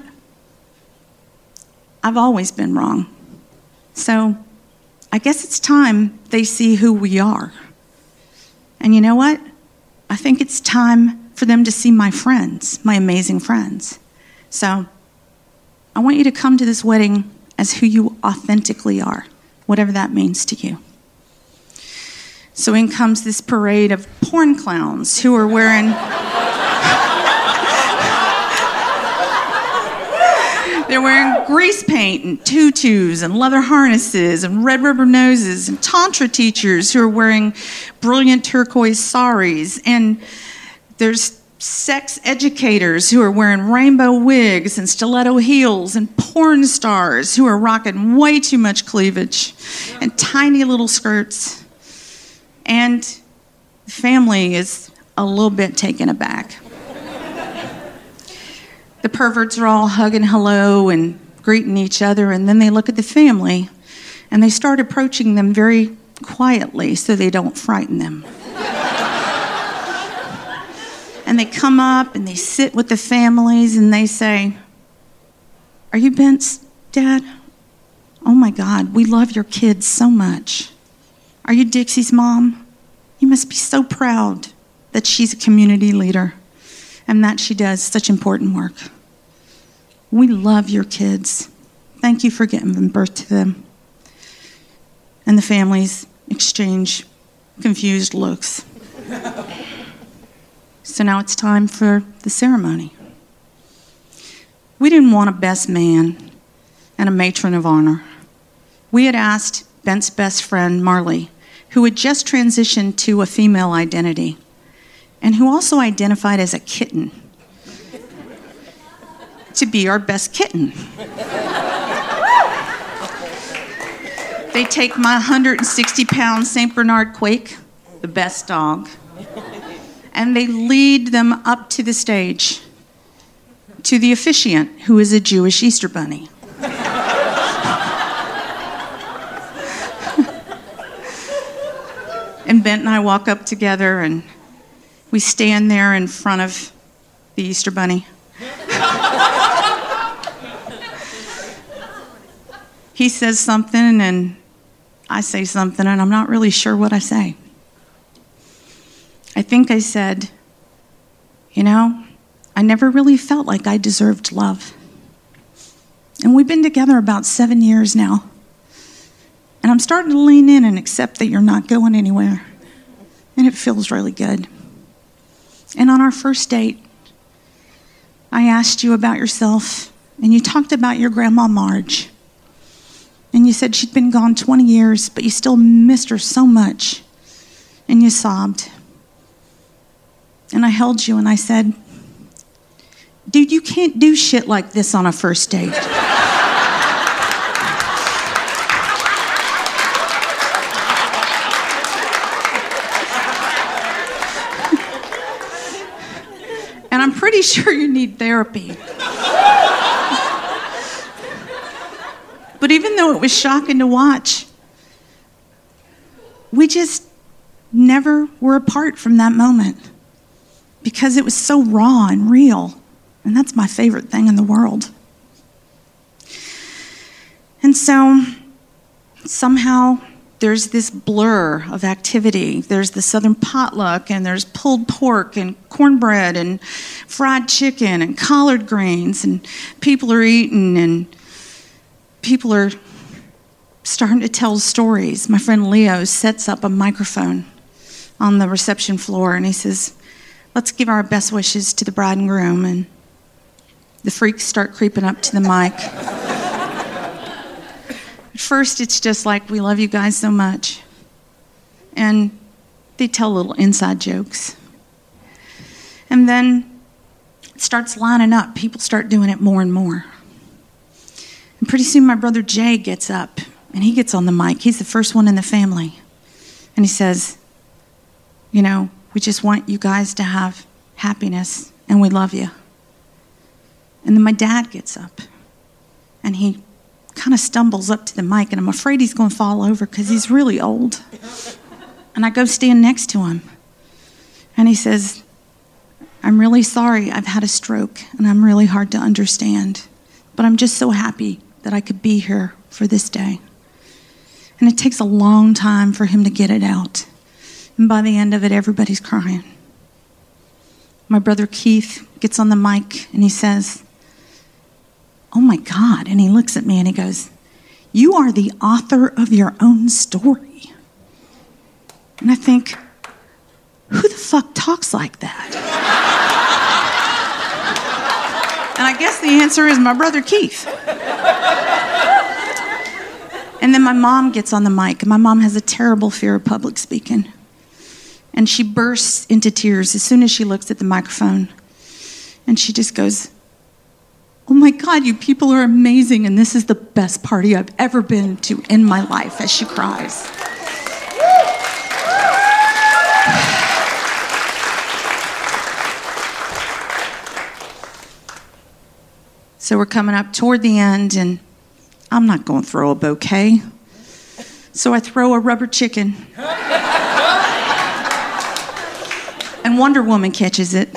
I've always been wrong. So I guess it's time they see who we are. And you know what? I think it's time for them to see my friends, my amazing friends. So I want you to come to this wedding as who you authentically are, whatever that means to you. So in comes this parade of porn clowns who are wearing... They're wearing grease paint and tutus and leather harnesses and red rubber noses, and tantra teachers who are wearing brilliant turquoise saris. And there's sex educators who are wearing rainbow wigs and stiletto heels, and porn stars who are rocking way too much cleavage and tiny little skirts. And the family is a little bit taken aback. The perverts are all hugging hello and greeting each other, and then they look at the family, and they start approaching them very quietly so they don't frighten them. And they come up, and they sit with the families, and they say, are you Bent's dad? Oh my God, we love your kids so much. Are you Dixie's mom? You must be so proud that she's a community leader and that she does such important work. We love your kids. Thank you for giving birth to them. And the families exchange confused looks. So now it's time for the ceremony. We didn't want a best man and a matron of honor. We had asked Bent's best friend, Marley, who had just transitioned to a female identity and who also identified as a kitten, to be our best kitten. They take my 160-pound St. Bernard Quake, the best dog, and they lead them up to the stage to the officiant, who is a Jewish Easter bunny. And Bent and I walk up together, and we stand there in front of the Easter bunny. He says something, and I say something, and I'm not really sure what I say. I think I said, you know, I never really felt like I deserved love. And we've been together about 7 years now. And I'm starting to lean in and accept that you're not going anywhere. And it feels really good. And on our first date, I asked you about yourself, and you talked about your grandma Marge. And you said she'd been gone 20 years, but you still missed her so much. And you sobbed. And I held you and I said, dude, you can't do shit like this on a first date. sure you need therapy. But even though it was shocking to watch, we just never were apart from that moment because it was so raw and real. And that's my favorite thing in the world. And so somehow there's this blur of activity. There's the Southern potluck, and there's pulled pork and cornbread and fried chicken and collard greens, and people are eating and people are starting to tell stories. My friend Leo sets up a microphone on the reception floor, and he says, let's give our best wishes to the bride and groom. And the freaks start creeping up to the mic. At first, it's just like, we love you guys so much. And they tell little inside jokes. And then it starts lining up. People start doing it more and more. And pretty soon, my brother Jay gets up, and he gets on the mic. He's the first one in the family. And he says, you know, we just want you guys to have happiness, and we love you. And then my dad gets up, and he kind of stumbles up to the mic, and I'm afraid he's going to fall over because he's really old. And I go stand next to him, and he says, I'm really sorry I've had a stroke, and I'm really hard to understand, but I'm just so happy that I could be here for this day. And it takes a long time for him to get it out. And by the end of it, everybody's crying. My brother Keith gets on the mic, and he says, oh my God. And he looks at me and he goes, you are the author of your own story. And I think, who the fuck talks like that? And I guess the answer is my brother Keith. And then my mom gets on the mic. And my mom has a terrible fear of public speaking. And she bursts into tears as soon as she looks at the microphone. And she just goes, oh my God, you people are amazing, and this is the best party I've ever been to in my life, as she cries. So we're coming up toward the end, and I'm not going to throw a bouquet. So I throw a rubber chicken. And Wonder Woman catches it.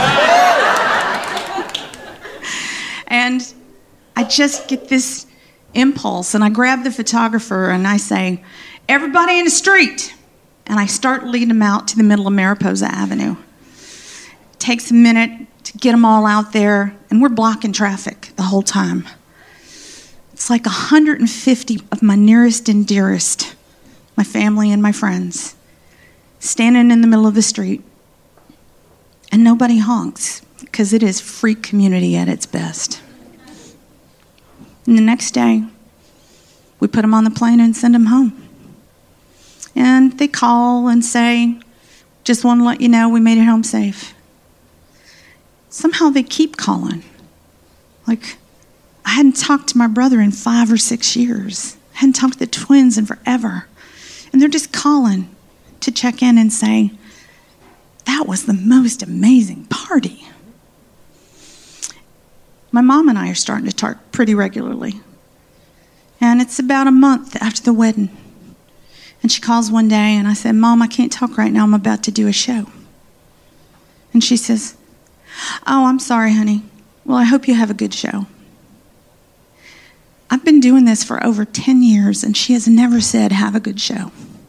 And I just get this impulse, and I grab the photographer, and I say, everybody in the street. And I start leading them out to the middle of Mariposa Avenue. It takes a minute to get them all out there, and we're blocking traffic the whole time. It's like 150 of my nearest and dearest, my family and my friends, standing in the middle of the street. And nobody honks, because it is freak community at its best. And the next day, we put them on the plane and send them home. And they call and say, just want to let you know we made it home safe. Somehow they keep calling. Like, I hadn't talked to my brother in 5 or 6 years. I hadn't talked to the twins in forever. And they're just calling to check in and say, that was the most amazing party. My mom and I are starting to talk pretty regularly. And it's about a month after the wedding. And she calls one day, and I said, Mom, I can't talk right now. I'm about to do a show. And she says, oh, I'm sorry, honey. Well, I hope you have a good show. I've been doing this for over 10 years, and she has never said, have a good show.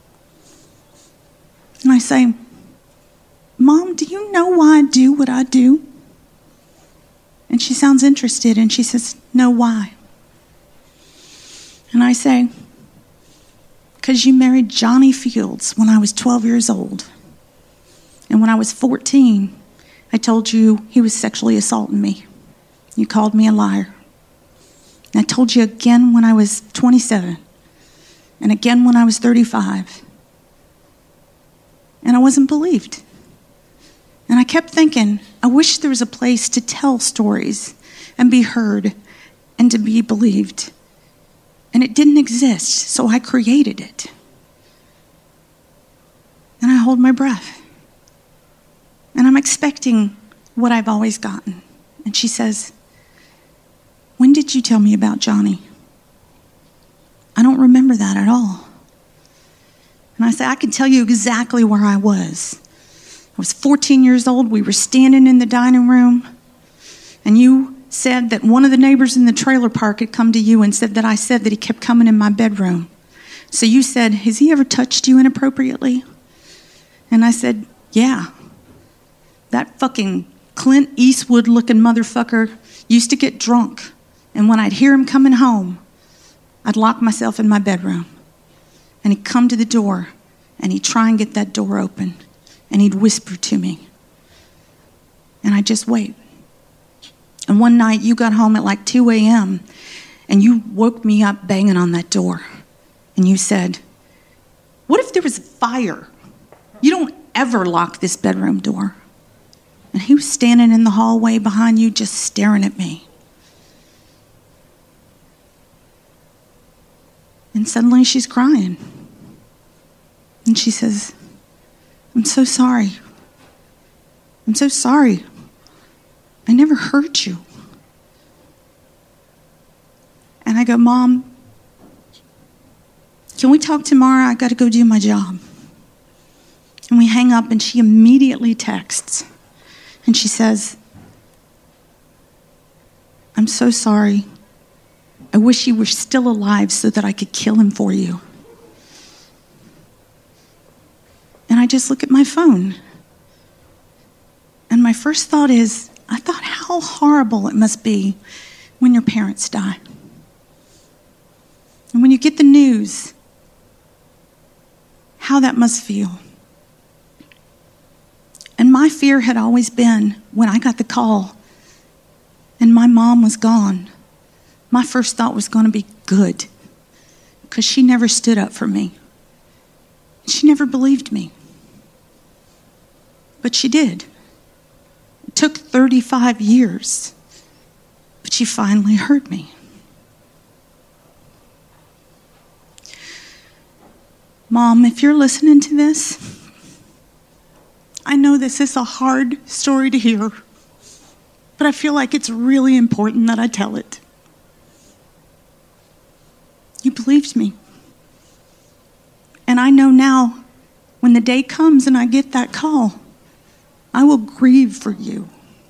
And I say, Mom, do you know why I do what I do? And she sounds interested, and she says, no, why? And I say, because you married Johnny Fields when I was 12 years old. And when I was 14, I told you he was sexually assaulting me. You called me a liar. And I told you again when I was 27, and again when I was 35. And I wasn't believed. And I kept thinking, I wish there was a place to tell stories and be heard and to be believed. And it didn't exist, so I created it. And I hold my breath. And I'm expecting what I've always gotten. And she says, when did you tell me about Johnny? I don't remember that at all. And I say, I can tell you exactly where I was. I was 14 years old. We were standing in the dining room. And you said that one of the neighbors in the trailer park had come to you and said that I said that he kept coming in my bedroom. So you said, has he ever touched you inappropriately? And I said, yeah. That fucking Clint Eastwood looking motherfucker used to get drunk. And when I'd hear him coming home, I'd lock myself in my bedroom. And he'd come to the door and he'd try and get that door open. And he'd whisper to me. And I'd just wait. And one night you got home at like 2 a.m. and you woke me up banging on that door. And you said, what if there was a fire? You don't ever lock this bedroom door. And he was standing in the hallway behind you just staring at me. And suddenly she's crying. And she says, I'm so sorry. I'm so sorry. I never hurt you. And I go, Mom, can we talk tomorrow? I got to go do my job. And we hang up and she immediately texts. And she says, I'm so sorry. I wish you were still alive so that I could kill him for you. And I just look at my phone. And my first thought is, I thought how horrible it must be when your parents die. And when you get the news, how that must feel. And my fear had always been, when I got the call and my mom was gone, my first thought was going to be good, because she never stood up for me. She never believed me. But she did. It took 35 years, but she finally heard me. Mom, if you're listening to this, I know this is a hard story to hear, but I feel like it's really important that I tell it. You believed me. And I know now, when the day comes and I get that call, I will grieve for you.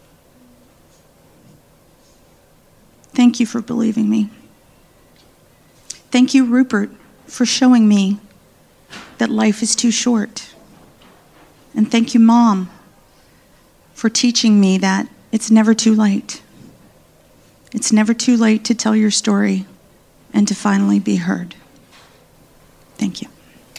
Thank you for believing me. Thank you, Rupert, for showing me that life is too short. And thank you, Mom, for teaching me that it's never too late. It's never too late to tell your story and to finally be heard. Thank you.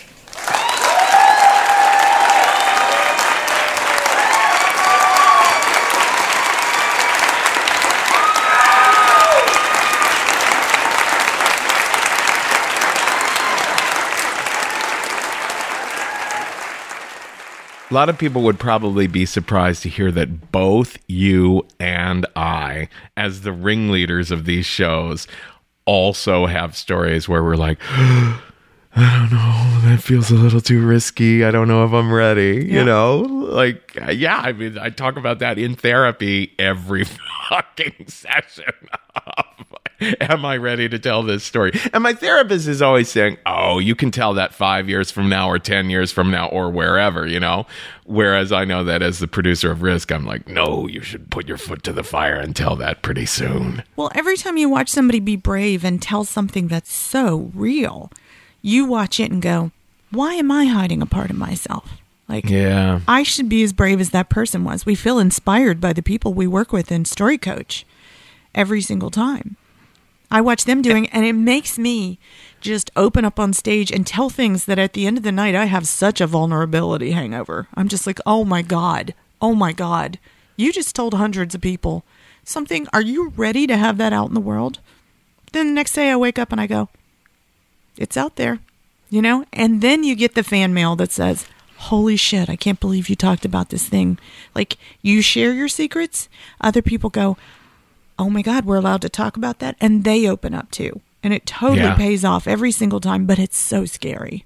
A lot of people would probably be surprised to hear that both you and I, as the ringleaders of these shows, also have stories where we're like, I don't know, that feels a little too risky. I don't know if I'm ready. Yeah. You know, like, yeah, I mean, I talk about that in therapy every fucking session. Am I ready to tell this story? And my therapist is always saying, oh, you can tell that 5 years from now or 10 years from now or wherever, you know? Whereas I know that as the producer of Risk, I'm like, no, you should put your foot to the fire and tell that pretty soon. Well, every time you watch somebody be brave and tell something that's so real, you watch it and go, why am I hiding a part of myself? Like, yeah, I should be as brave as that person was. We feel inspired by the people we work with in Story Coach every single time. I watch them doing, and it makes me just open up on stage and tell things that at the end of the night, I have such a vulnerability hangover. I'm just like, oh my God, you just told hundreds of people something. Are you ready to have that out in the world? Then the next day I wake up and I go, it's out there, you know? And then you get the fan mail that says, holy shit, I can't believe you talked about this thing. Like, you share your secrets, other people go, oh my God, we're allowed to talk about that. And they open up too. And it totally pays off every single time, but it's so scary.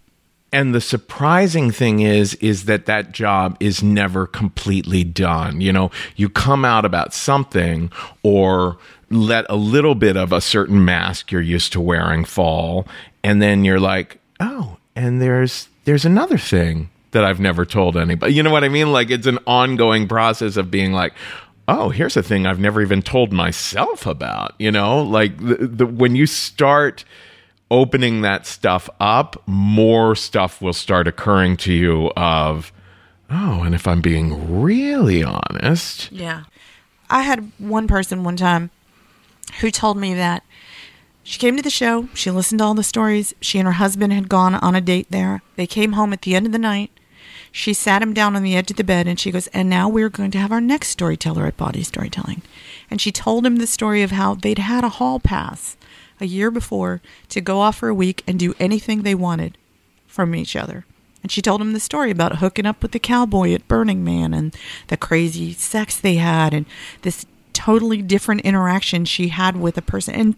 And the surprising thing is that job is never completely done. You know, you come out about something or let a little bit of a certain mask you're used to wearing fall, and then you're like, oh, and there's another thing that I've never told anybody. You know what I mean? Like, it's an ongoing process of being like, oh, here's a thing I've never even told myself about. You know, like when you start opening that stuff up, more stuff will start occurring to you of, oh, and if I'm being really honest. Yeah. I had one person one time who told me that she came to the show, she listened to all the stories, she and her husband had gone on a date there. They came home at the end of the night. She sat him down on the edge of the bed and she goes, and now we're going to have our next storyteller at Body Storytelling. And she told him the story of how they'd had a hall pass a year before to go off for a week and do anything they wanted from each other. And she told him the story about hooking up with the cowboy at Burning Man and the crazy sex they had and this totally different interaction she had with a person. And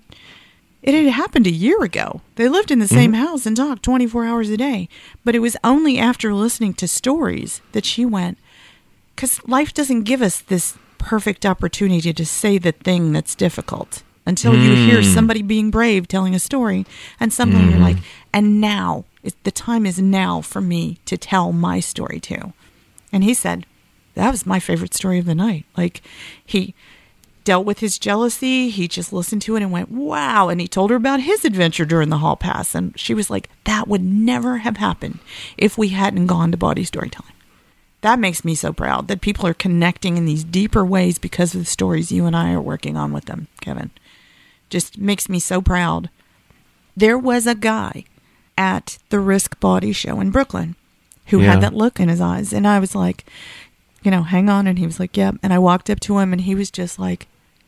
it had happened a year ago. They lived in the same house and talked 24 hours a day. But it was only after listening to stories that she went, because life doesn't give us this perfect opportunity to say the thing that's difficult until you hear somebody being brave telling a story, and suddenly you're like, and now, the time is now for me to tell my story too. And he said, that was my favorite story of the night. Like, he dealt with his jealousy. He just listened to it and went, wow. And he told her about his adventure during the hall pass. And she was like, that would never have happened if we hadn't gone to Body Storytelling. That makes me so proud that people are connecting in these deeper ways because of the stories you and I are working on with them, Kevin. Just makes me so proud. There was a guy at the Risk Body Show in Brooklyn who had that look in his eyes. And I was like, you know, hang on. And he was like, yep. And I walked up to him and he was just like,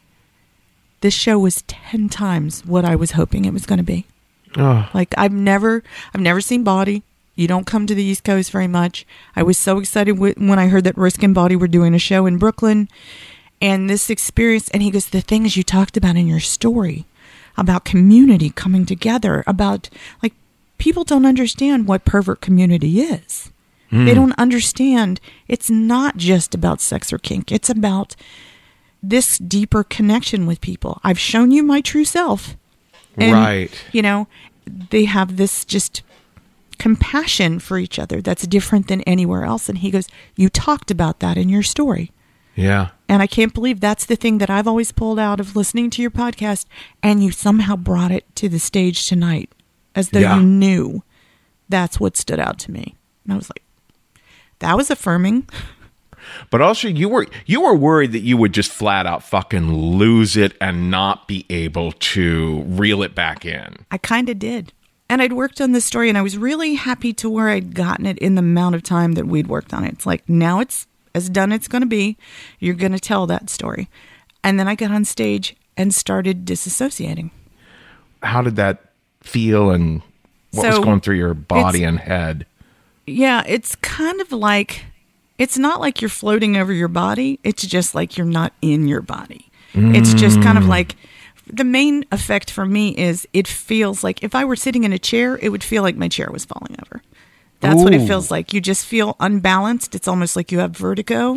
this show was 10 times what I was hoping it was going to be. Oh. Like, I've never seen Body. You don't come to the East Coast very much. I was so excited when I heard that Risk and Body were doing a show in Brooklyn. And this experience, and he goes, the things you talked about in your story, about community coming together, about, like, people don't understand what pervert community is. They don't understand. It's not just about sex or kink. It's about this deeper connection with people. I've shown you my true self. And, right. You know, they have this just compassion for each other that's different than anywhere else. And he goes, you talked about that in your story. Yeah. And I can't believe that's the thing that I've always pulled out of listening to your podcast, and you somehow brought it to the stage tonight as though you knew that's what stood out to me. And I was like, that was affirming. But also you were worried that you would just flat out fucking lose it and not be able to reel it back in. I kind of did. And I'd worked on this story, and I was really happy to where I'd gotten it in the amount of time that we'd worked on it. It's like, now it's as done it's going to be. You're going to tell that story. And then I got on stage and started disassociating. How did that feel, and what was going through your body and head? Yeah, it's kind of like, it's not like you're floating over your body. It's just like you're not in your body. It's just kind of like, the main effect for me is it feels like if I were sitting in a chair, it would feel like my chair was falling over. That's what it feels like. You just feel unbalanced. It's almost like you have vertigo.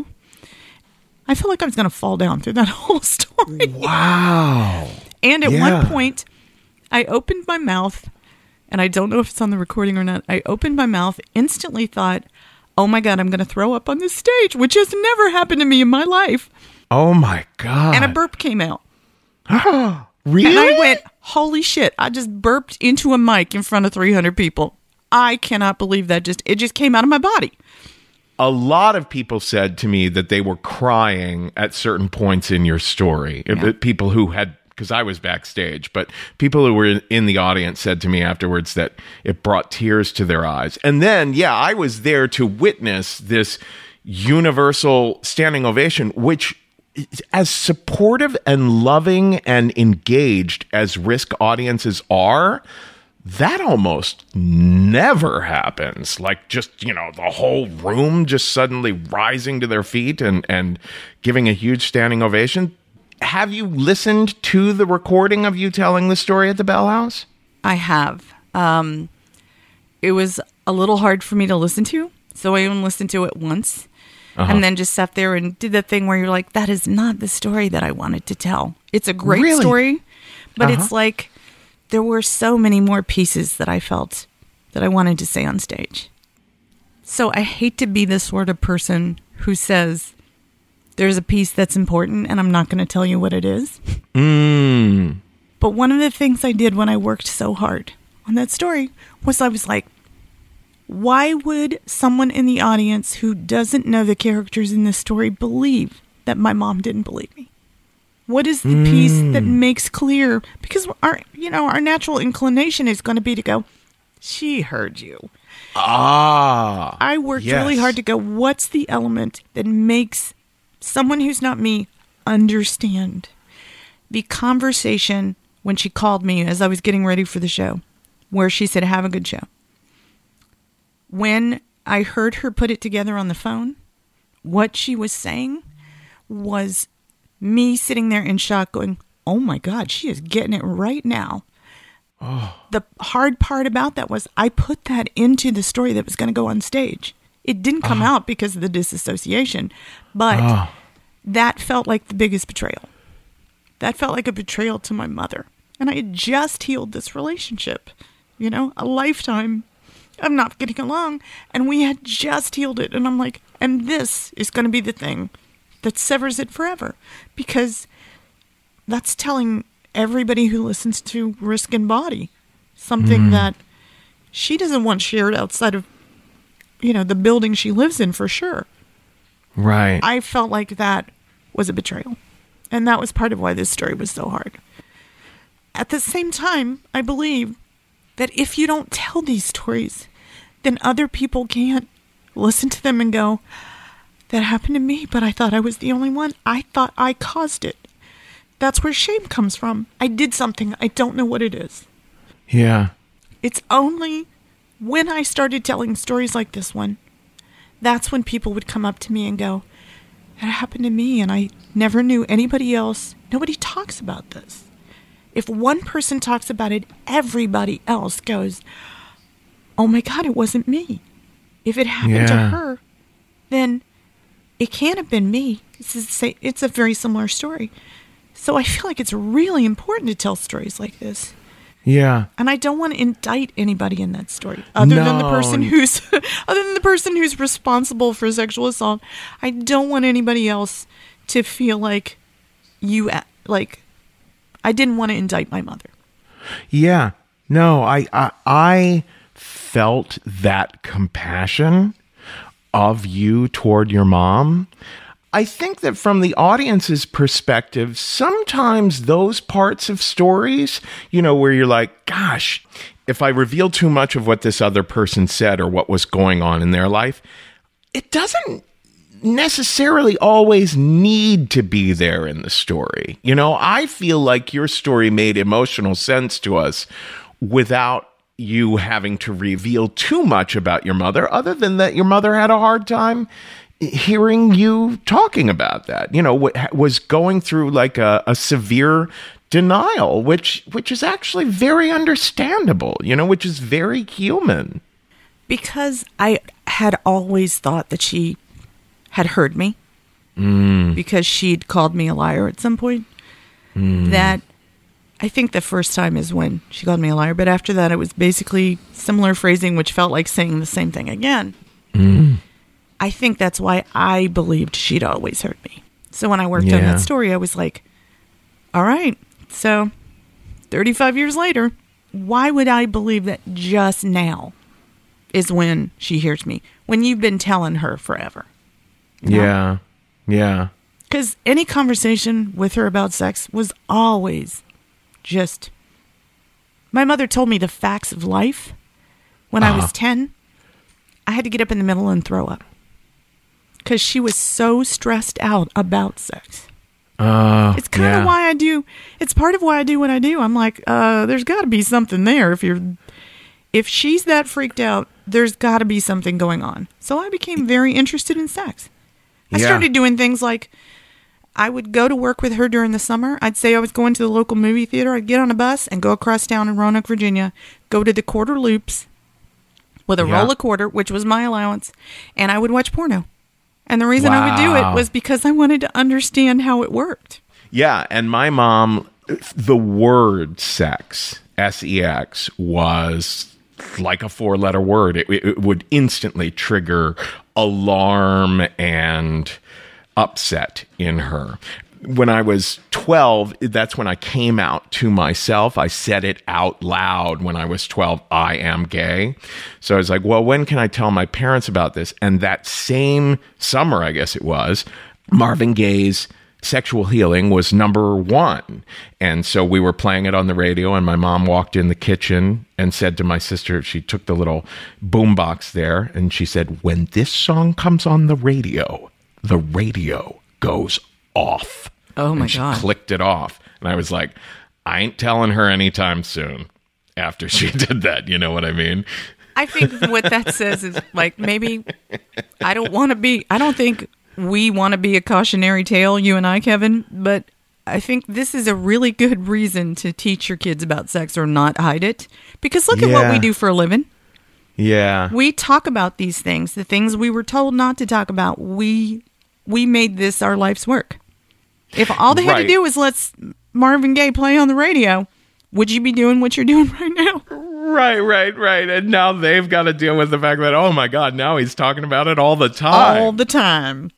I feel like I was going to fall down through that whole story. Wow. And at one point, I opened my mouth, and I don't know if it's on the recording or not. I opened my mouth, instantly thought, oh my God, I'm going to throw up on this stage, which has never happened to me in my life. Oh my God. And a burp came out. Really? And I went, holy shit, I just burped into a mic in front of 300 people. I cannot believe that it just came out of my body. A lot of people said to me that they were crying at certain points in your story. Yeah. People who had, because I was backstage, but people who were in the audience said to me afterwards that it brought tears to their eyes. And then, I was there to witness this universal standing ovation, which, as supportive and loving and engaged as Risk audiences are, that almost never happens. Like, just, the whole room just suddenly rising to their feet and giving a huge standing ovation. Have you listened to the recording of you telling the story at the Bell House? I have. It was a little hard for me to listen to. So I only listened to it once. And then just sat there and did the thing where you're like, that is not the story that I wanted to tell. It's a great story, but it's like there were so many more pieces that I felt that I wanted to say on stage. So I hate to be the sort of person who says, there's a piece that's important and I'm not going to tell you what it is. But one of the things I did when I worked so hard on that story was I was like, why would someone in the audience who doesn't know the characters in this story believe that my mom didn't believe me? What is the piece that makes clear? Because our natural inclination is going to be to go, she heard you. I worked really hard to go, what's the element that makes someone who's not me understand the conversation when she called me as I was getting ready for the show, where she said, have a good show. When I heard her put it together on the phone, what she was saying was me sitting there in shock going, oh my God, she is getting it right now. The hard part about that was I put that into the story that was going to go on stage. It didn't come out because of the disassociation, but that felt like the biggest betrayal. That felt like a betrayal to my mother. And I had just healed this relationship, a lifetime of not getting along. And we had just healed it. And I'm like, and this is going to be the thing that severs it forever. Because that's telling everybody who listens to Risk and Body something that she doesn't want shared outside of, the building she lives in for sure. Right. I felt like that was a betrayal. And that was part of why this story was so hard. At the same time, I believe that if you don't tell these stories, then other people can't listen to them and go, that happened to me, but I thought I was the only one. I thought I caused it. That's where shame comes from. I did something. I don't know what it is. Yeah. It's only when I started telling stories like this one, that's when people would come up to me and go, it happened to me and I never knew anybody else. Nobody talks about this. If one person talks about it, everybody else goes, oh my God, it wasn't me. If it happened to her, then it can't have been me. It's a very similar story. So I feel like it's really important to tell stories like this. Yeah. And I don't want to indict anybody in that story other than the person who's responsible for sexual assault. I don't want anybody else to feel like I didn't want to indict my mother. Yeah. No, I felt that compassion of you toward your mom. I think that from the audience's perspective, sometimes those parts of stories, where you're like, gosh, if I reveal too much of what this other person said or what was going on in their life, it doesn't necessarily always need to be there in the story. I feel like your story made emotional sense to us without you having to reveal too much about your mother, other than that your mother had a hard time hearing you talking about that, was going through like a severe denial, which is actually very understandable, which is very human. Because I had always thought that she had heard me because she'd called me a liar at some point. That I think the first time is when she called me a liar, but after that it was basically similar phrasing, which felt like saying the same thing again. I think that's why I believed she'd always heard me. So when I worked on that story, I was like, all right, so 35 years later, why would I believe that just now is when she hears me? When you've been telling her forever. Yeah. Yeah. Because any conversation with her about sex was always just... My mother told me the facts of life when I was 10. I had to get up in the middle and throw up. Because she was so stressed out about sex. It's kind of why I do. It's part of why I do what I do. I'm like, there's got to be something there. If she's that freaked out, there's got to be something going on. So I became very interested in sex. I started doing things like I would go to work with her during the summer. I'd say I was going to the local movie theater. I'd get on a bus and go across town in Roanoke, Virginia, go to the Quarter Loops, with a Yeah. roll of quarter, which was my allowance, and I would watch porno. And the reason I would do it was because I wanted to understand how it worked. Yeah, and my mom, the word sex, S-E-X, was like a 4-letter word. It would instantly trigger alarm and upset in her. When I was 12, that's when I came out to myself. I said it out loud when I was 12, I am gay. So I was like, well, when can I tell my parents about this? And that same summer, I guess it was, Marvin Gaye's Sexual Healing was number 1. And so we were playing it on the radio, and my mom walked in the kitchen and said to my sister, she took the little boombox there, and she said, when this song comes on the radio goes off. Oh, my and she God. clicked it off. And I was like, I ain't telling her anytime soon after she did that. You know what I mean? I think what that says is, like, maybe I don't think we want to be a cautionary tale, you and I, Kevin, but I think this is a really good reason to teach your kids about sex or not hide it. Because look at what we do for a living. Yeah. We talk about these things, the things we were told not to talk about. We made this our life's work. If all they had to do was let Marvin Gaye play on the radio, would you be doing what you're doing right now? Right. And now they've got to deal with the fact that, oh my God, now he's talking about it all the time. All the time.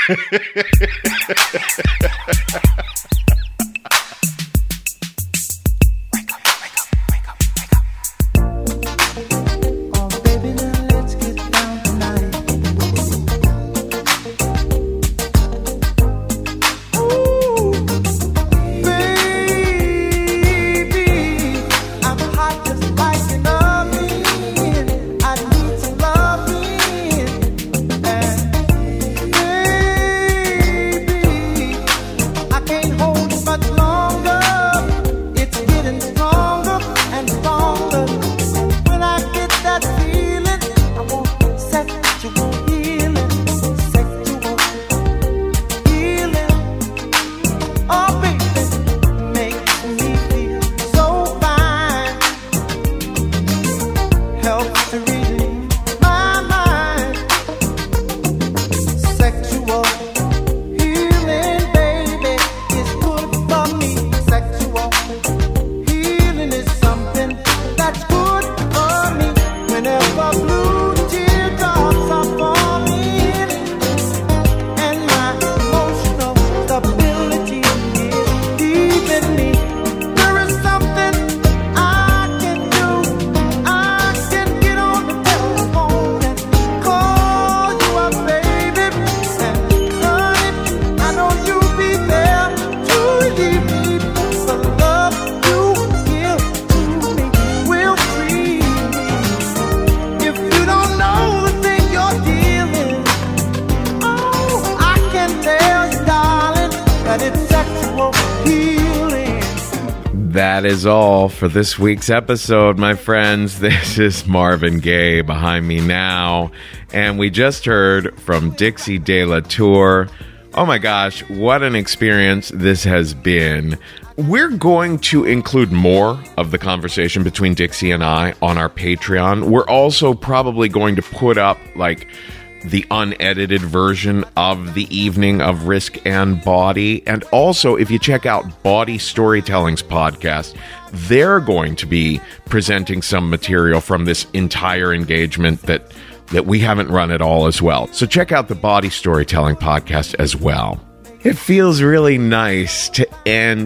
That is all for this week's episode, my friends. This is Marvin Gaye behind me now, and we just heard from Dixie De La Tour. Oh my gosh, what an experience this has been. We're going to include more of the conversation between Dixie and I on our Patreon. We're also probably going to put up, like, the unedited version of the evening of Risk and Body. And also, if you check out Body Storytelling's podcast, they're going to be presenting some material from this entire engagement that we haven't run at all as well. So check out the Body Storytelling podcast as well. It feels really nice to end.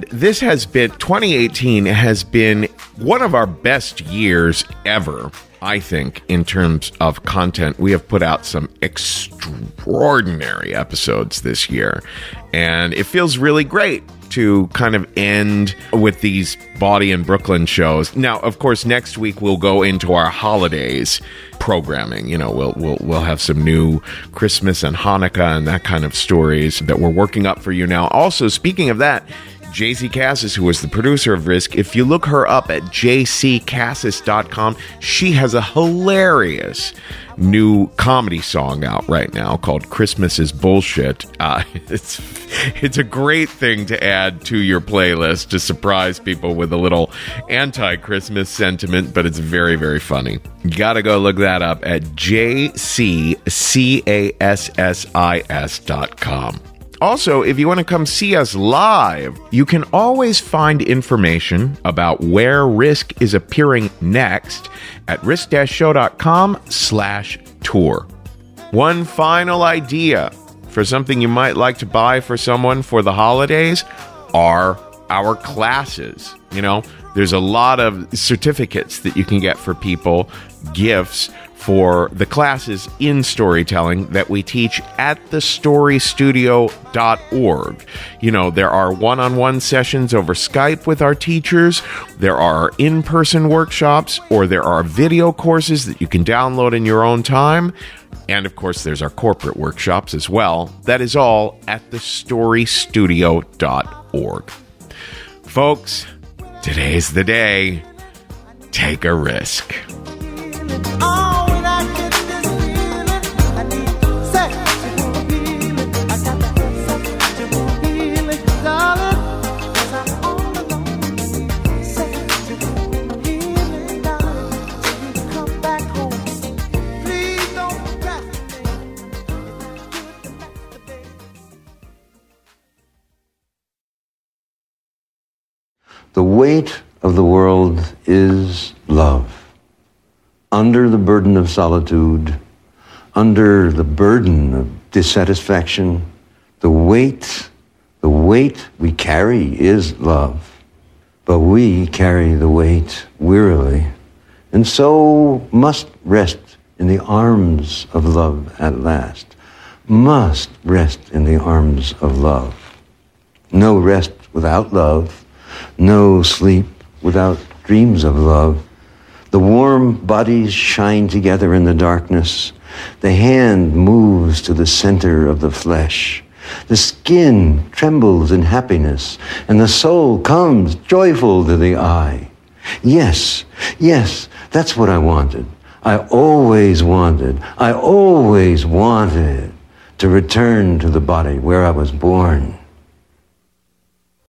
2018 has been one of our best years ever, I think, in terms of content. We have put out some extraordinary episodes this year, and it feels really great to kind of end with these Body in Brooklyn shows. Now, of course, next week we'll go into our holidays programming. You know, we'll have some new Christmas and Hanukkah and that kind of stories that we're working up for you now. Also, speaking of that, JC Cassis, who was the producer of Risk. If you look her up at jccassis.com, she has a hilarious new comedy song out right now called Christmas is Bullshit. It's a great thing to add to your playlist to surprise people with a little anti-Christmas sentiment, but it's very, very funny. You gotta go look that up at jccassis.com. Also, if you want to come see us live, you can always find information about where Risk is appearing next at risk-show.com/tour. One final idea for something you might like to buy for someone for the holidays are our classes. You know, there's a lot of certificates that you can get for people, gifts for the classes in storytelling that we teach at thestorystudio.org. You know, there are one-on-one sessions over Skype with our teachers, there are in-person workshops, or there are video courses that you can download in your own time. And of course, there's our corporate workshops as well. That is all at thestorystudio.org. Folks, today's the day. Take a risk. The weight of the world is love. Under the burden of solitude, under the burden of dissatisfaction, the weight we carry is love. But we carry the weight wearily, and so must rest in the arms of love at last. Must rest in the arms of love. No rest without love. No sleep without dreams of love. The warm bodies shine together in the darkness. The hand moves to the center of the flesh. The skin trembles in happiness, and the soul comes joyful to the eye. Yes, that's what I wanted. I always wanted to return to the body where I was born.